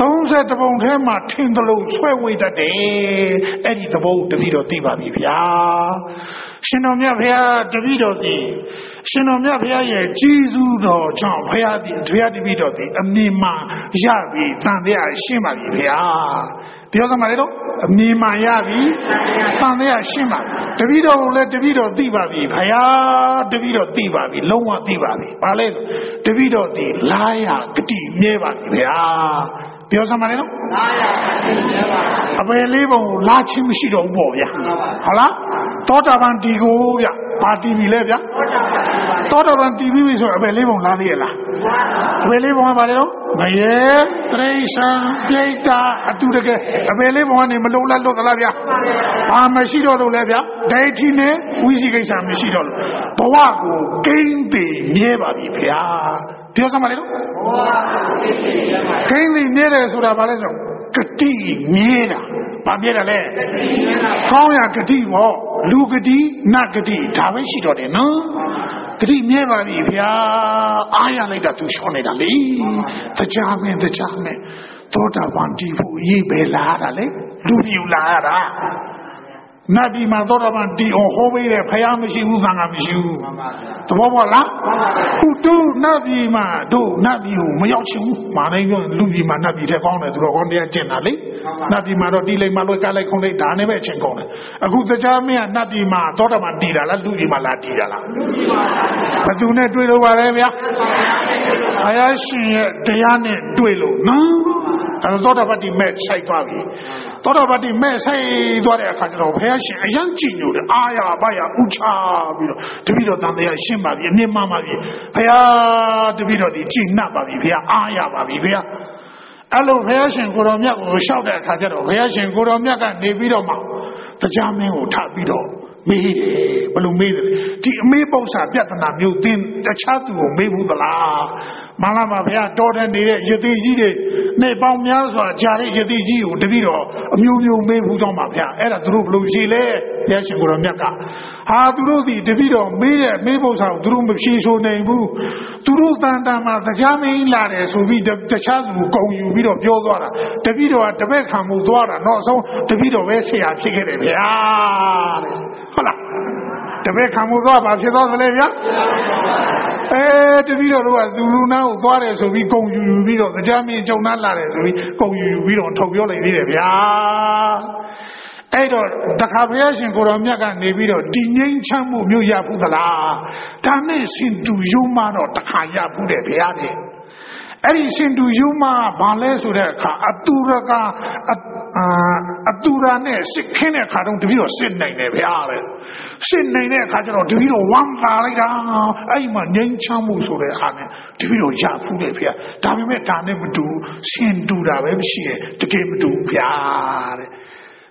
30ပုံထဲမှာထင်သလိုဆွဲဝေးတတ်တယ်အဲ့ဒီသဘောတပည့်တော်သိပါပြီဗျာရှင်တော်မြတ်ဘုရားတပည့်တော်သည်ရှင်တော်မြတ်ဘုရားရဲ့ကြီးစုတော်ကြောင့်ဘုရားတပည့်တော်သည်အမြင်မှရပြီတန်တရားရှင်းပါပြီဗျာပြောသမားလေတော့အမြင်မှရပြီတန်တရားရှင်းပါပြီတပည့်တော်ကိုလည်းတပည့်တော်သိပါပြီဘုရားတပည့်တော်သိပါပြီလုံးဝသိပါပြီဘာလဲတပည့်တော်သည်လာရဂတိမြဲပါပြီဗျာပြောစမ်းပါလေနော်လာရဂတိမြဲပါအပယ်လေးပုံကိုလာချင်းမရှိတော့ဘူးပေါ့ဗျာဟုတ်လားသောတာပန်တီကိုဗျပါတီပြီလဲဗျာသောတာပန်တီပြီဆိုအပယ်လေးပုံလာသေးရလားအပယ်လေးပုံကပါလေနော်မရေတရိษံပြိတ္တာအတူတကယ်အပယ်လေးပုံကနေမလုံးလားလို့သလားဗျာဘာမရှိတော့လို့လဲဗျာဒိဋ္ဌိနဲ့ဝိသိကိစ္စမရှိတော့လို့ဘဝကိုကိန်းတည်မြဲပါပြီဗျာပြောစမ်းပါလေနော်ကိန်းတည်မြဲတယ်ဆိုတာဘာလဲဆိုဂတိမြဲတာဘာမြဲတာလဲကောင်းရဂတိပေါ့လူဂတိနဂတိဒါပဲရှိတော့တယ်နော်ဂတိမြဲပါပြီဗျာအားရလိုက်တာသူရှောနေတာလေတရားမင်းသောတာပန်တည်ဖို့ရေးပဲလာတာလေလူပြူလာရတာနတ်ပြည်မှာသောတာပန်တည်အောင်ဟောပေးတယ်ဖယားမရှိဘူးသံဃာမရှိဘူးသဘောပေါက်လားခုတို့နတ်ပြည်မှာတို့နတ်ပြည်ကိုမရောက်ချင်ဘူးမာနိုင်ပြောလူပြည်မှာနတ်ပြည်ထဲကောင်းတယ်သူတော်ကောင်းတရားကျင့်တာလေနတ်ပြည်မှာတော့တီးလိုက်မှလွှဲကားလိုက်ခုံလိုက်ဒါနဲ့ပဲအချင်းကောင်းတယ်အခုတရားမင်းကနတ်ပြည်မှာသောတာပန်တည်တာလားလူပြည်မှာလာတည်တာလားဘယ်သူနဲ့တွေ့လို့ပါလဲဗျာဘုရားရှင်ရဲ့တရားနဲ့တွေ့လို့နော်အဲ့တော့သောတာပတိမဲ့ဆိုင်သွားပြီသောတာပတိမဲ့ဆိုင်သွားတဲ့အခါကျတော့ဘုရားရှင်အယံကြည်ညိုတယ်အာရဘာရဥချပြီးတော့တပည့်တော်တန်တရားရှင်းပါပြီအမြင်မှန်ပါပြီဘုရားတပည့်တော်ဒီကြည်နှပ်ပါပြီဘုရားအာရပါပြီဘုရားအဲ့လိုဘုရားရှင်ကိုတော်မြတ်ကိုလျှောက်တဲ့အခါကျတော့ဘုရားရှင်ကိုတော်မြတ်ကနေပြီးတော့မှတရားမင်းကိုထပ်ပြီးတော့မေးတယ်ဘယ်လိုမေးတယ်ဒီအမေးပု္ပ္ပစာပြဿနာမျိုးသင်တခြားသူကိုမေးဘူးသလားမလားပါဗျာတော်တဲ့နေတဲ့ယတိကြီးတွေနေပေါင်းများစွာဂျာတဲ့ယတိကြီးကိုတပည့်တော်အမျိုးမျိုးမေးဘူးကြောင်းပါဗျာအဲ့ဒါသူတို့ဘယ်လိုဖြေလဲဘုရားရှင်ကိုတော်မြတ်ကဟာသူတို့ဒီတပည့်တော်မေးတဲ့မေးပု္ပ္ပစာကိုသူတို့မဖြေဆိုနိုင်ဘူးသူတို့တန်တန်မှာတရားမင်းလာတယ်ဆိုပြီးတခြားသူကိုဂုံယူပြီးတော့ပြောသွားတာတပည့်တော်ကတပည့်ခံမှုသွားတာနောက်ဆုံးတပည့်တော်ပဲဆရာဖြစ်ခဲ့တယ်ဗျာတဲ့ဟုတ်လားတပည့်ခံမှုသွားပါဖြစ်သွားသလဲဗျာတပည့်တော်တို့ကဇူလူနာကိုသွားတယ်ဆိုပြီးဂုံယူပြီးတော့တရားမင်းကြုံနှလာတယ်ဆိုပြီးဂုံယူပြီးတော့ထုတ်ပြောလိုက်သေးတယ်ဗျာအဲ့တော့တခါဘုရားရှင်ကိုတော်မြတ်ကနေပြီးတော့တည်ငြိမ်ချမ်းမှုမျိုးရဘူးသလားဒါနဲ့ရှင်တူယုံမတော့တခါရဘူးတဲ့ဘုရားတဲ့အဲ့ဒီရှင်တူယုံမဘာလဲဆိုတဲ့အခါအတူရာနဲ့စစ်ခင်းတဲ့အခါတော့တပည့်တော်စစ်နိုင်တယ်ဗျာတဲ့စစ်နိုင်တဲ့အခါကျတော့တပည့်တော်ဝမ်းသာလိုက်တာအဲ့မှာငြိမ်းချမ်းမှုဆိုတဲ့အခါနဲ့တပည့်တော်ရဖူးတယ်ဗျာဒါပေမဲ့ဒါနဲ့မတူရှင်တူတာပဲရှိရဲ့တကယ်မတူဗျာတဲ့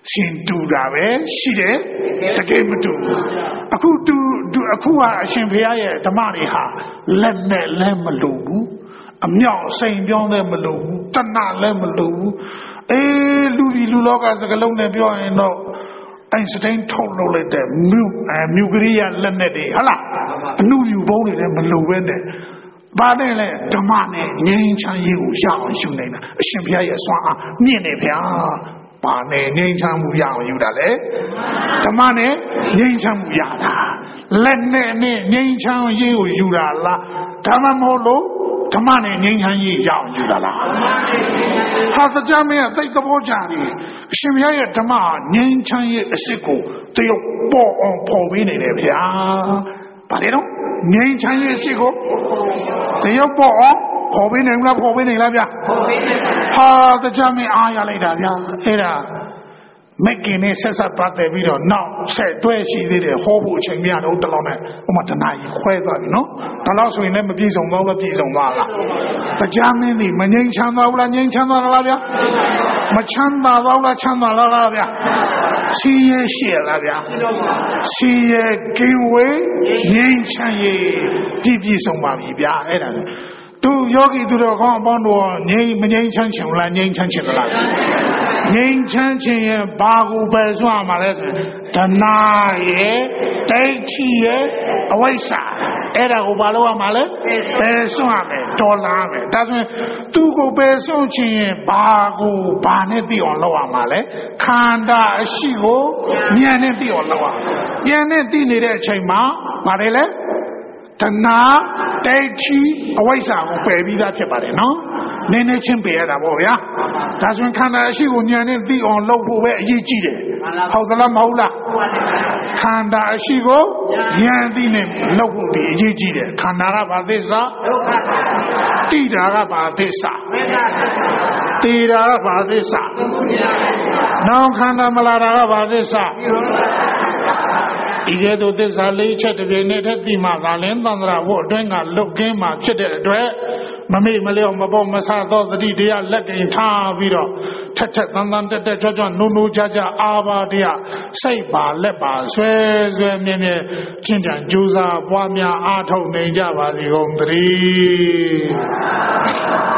ရှင်တူတာပဲရှိတယ်တကယ်မတူအခုအခုကအရှင်ဘုရားရဲ့ဓမ္မတွေဟာလက်နဲ့လည်းမလို့ဘူးအမြောက်စိန်ပြောင်းလည်းမလို့ဘူးတဏှလည်းမလို့ဘူးလူလောကစကလုံးနဲ့ပြောရင်တော့အိုင်စတိုင်းထုတ်လုပ်လိုက်တဲ့မြူကရိယာလက်နဲ့တွေဟုတ်လားအနုမြူဘုံတွေလည်းမလို့ပဲနဲ့ဘာနဲ့လဲဓမ္မနဲ့ငြိမ်းချမ်းရေးကိုရအောင်ယူနေတာအရှင်ဘုရားရဲ့ဆွမ်းအားမြင့်နေဗျာဘာနဲ့ငြိမ်းချမ်းမှုရအောင်ယူတာလဲဓမ္မနဲ့ငြိမ်းချမ်းမှုရတာလက်နဲ့ငြိမ်းချမ်းရေးကိုယူတာလားဓမ္မမဟုတ်လို့ဓမ္မနဲ့ငြိမ်းချမ်းရေးရအောင်ယူတာလားဟာတရားမင်းကသိသဘောကြတယ်အရှင်ဘုရားရဲ့ဓမ္မငြိမ်းချမ်းရေးအစစ်ကိုတရုပ်ပေါ်အောင်ပေါ်ပေးနေတယ်ဗျာဘာလဲတော့ငြိမ်းချမ်းရေးအစစ်ကိုတရုပ်ပေါ်အောင်ပေါ်ပေးနိုင်လားပေါ်ပေးနိုင်လားဗျာပေါ်ပေးနိုင်ပါဟာတရားမင်းအားရလိုက်တာဗျာအဲ့ဒါမက်ကင်းနဲ့ဆက်ဆက်ပတ်တယ်ပြီးတော့နောက်ဆက်တွဲရှိသေးတယ်ဟောဖို့အချိန်မရတော့တလောက်နဲ့ဟိုမှာတနာကြီးခွဲသွားပြီနော်ဒါတော့ဆိုရင်လည်းမပြည့်စုံတော့လည်းပြည့်စုံသွားလားတရားမင်းဒီမငြိမ်းချမ်းသွားဘူးလားငြိမ်းချမ်းသွားလားဗျာမချမ်းသာတော့လားချမ်းသာလားဗျာစီရဲရှိလားဗျာစီရဲကင်းဝေးငြိမ်းချမ်းရေးပြည့်စုံပါပြီဗျာအဲ့ဒါသူယောဂီသူတော်ကောင်းအပေါင်းတို့ငြိမ်းမငြိမ်းချမ်းချင်လားငြိမ်းချမ်းချင်လားငြိမ်းချမ်းခြင်းရဲ့ဘာကိုပဲစွမ်းမှာလဲဆိုဒနာရဲ့ဒိဋ္ဌိရဲ့အဝိဇ္ဇာအဲ့ဒါကိုဘာလို့ရမှာလဲပဲစွမ်းရမယ်တော်လာမယ်ဒါဆိုရင်သူ့ကိုပဲစွန့်ခြင်းရဲ့ဘာကိုဘာနဲ့သိအောင်လုပ်ရမှာလဲခန္ဓာအရှိကိုဉာဏ်နဲ့သိအောင်လုပ်ရဉာဏ်နဲ့သိနေတဲ့အချိန်မှာဘာလဲလဲဒနာဒိဋ္ဌိအဝိဇ္ဇာကိုပယ်ပြီးသားဖြစ်ပါတယ်နော်နည်းနည်းချင်းပယ်ရတာပေါ့ဗျာဒါဆိုရင်ခန္ဓာအရှိကိုဉာဏ်နဲ့သိအောင်လုပ်ဖို့ပဲအရေးကြီးတယ်ဟုတ်သလားမဟုတ်လားခန္ဓာအရှိကိုဉာဏ်သိနဲ့လုပ်ဖို့ဒီအရေးကြီးတယ်ခန္ဓာကဘာသစ္စာဒုက္ခတိတာကဘာသစ္စာတေတာကဘာသစ္စာနောက်ခန္ဓာမလာတာကဘာသစ္စာဒီကဲ့သို့သစ္စာလေးချက်တစ်ပြိုင်နက်တည်းသိမှသာလင်းသန္တရာဝတ်အတွင်းကလွတ်ကင်းမှဖြစ်တဲ့အတွက်မမေ့မလျော့မပေါ့မဆသောသတိတရားလက်ကင်ထားပြီးတော့ထက်ထက်တန်တန်တက်တက်ကြွကြွနိုးနိုးကြကြအာဘာတရားစိတ်ပါလက်ပါဆွဲဆွဲမြဲမြဲချင်းတန်ကြိုးစားပွားများအားထုတ်နေကြပါစေကုန်သတည်း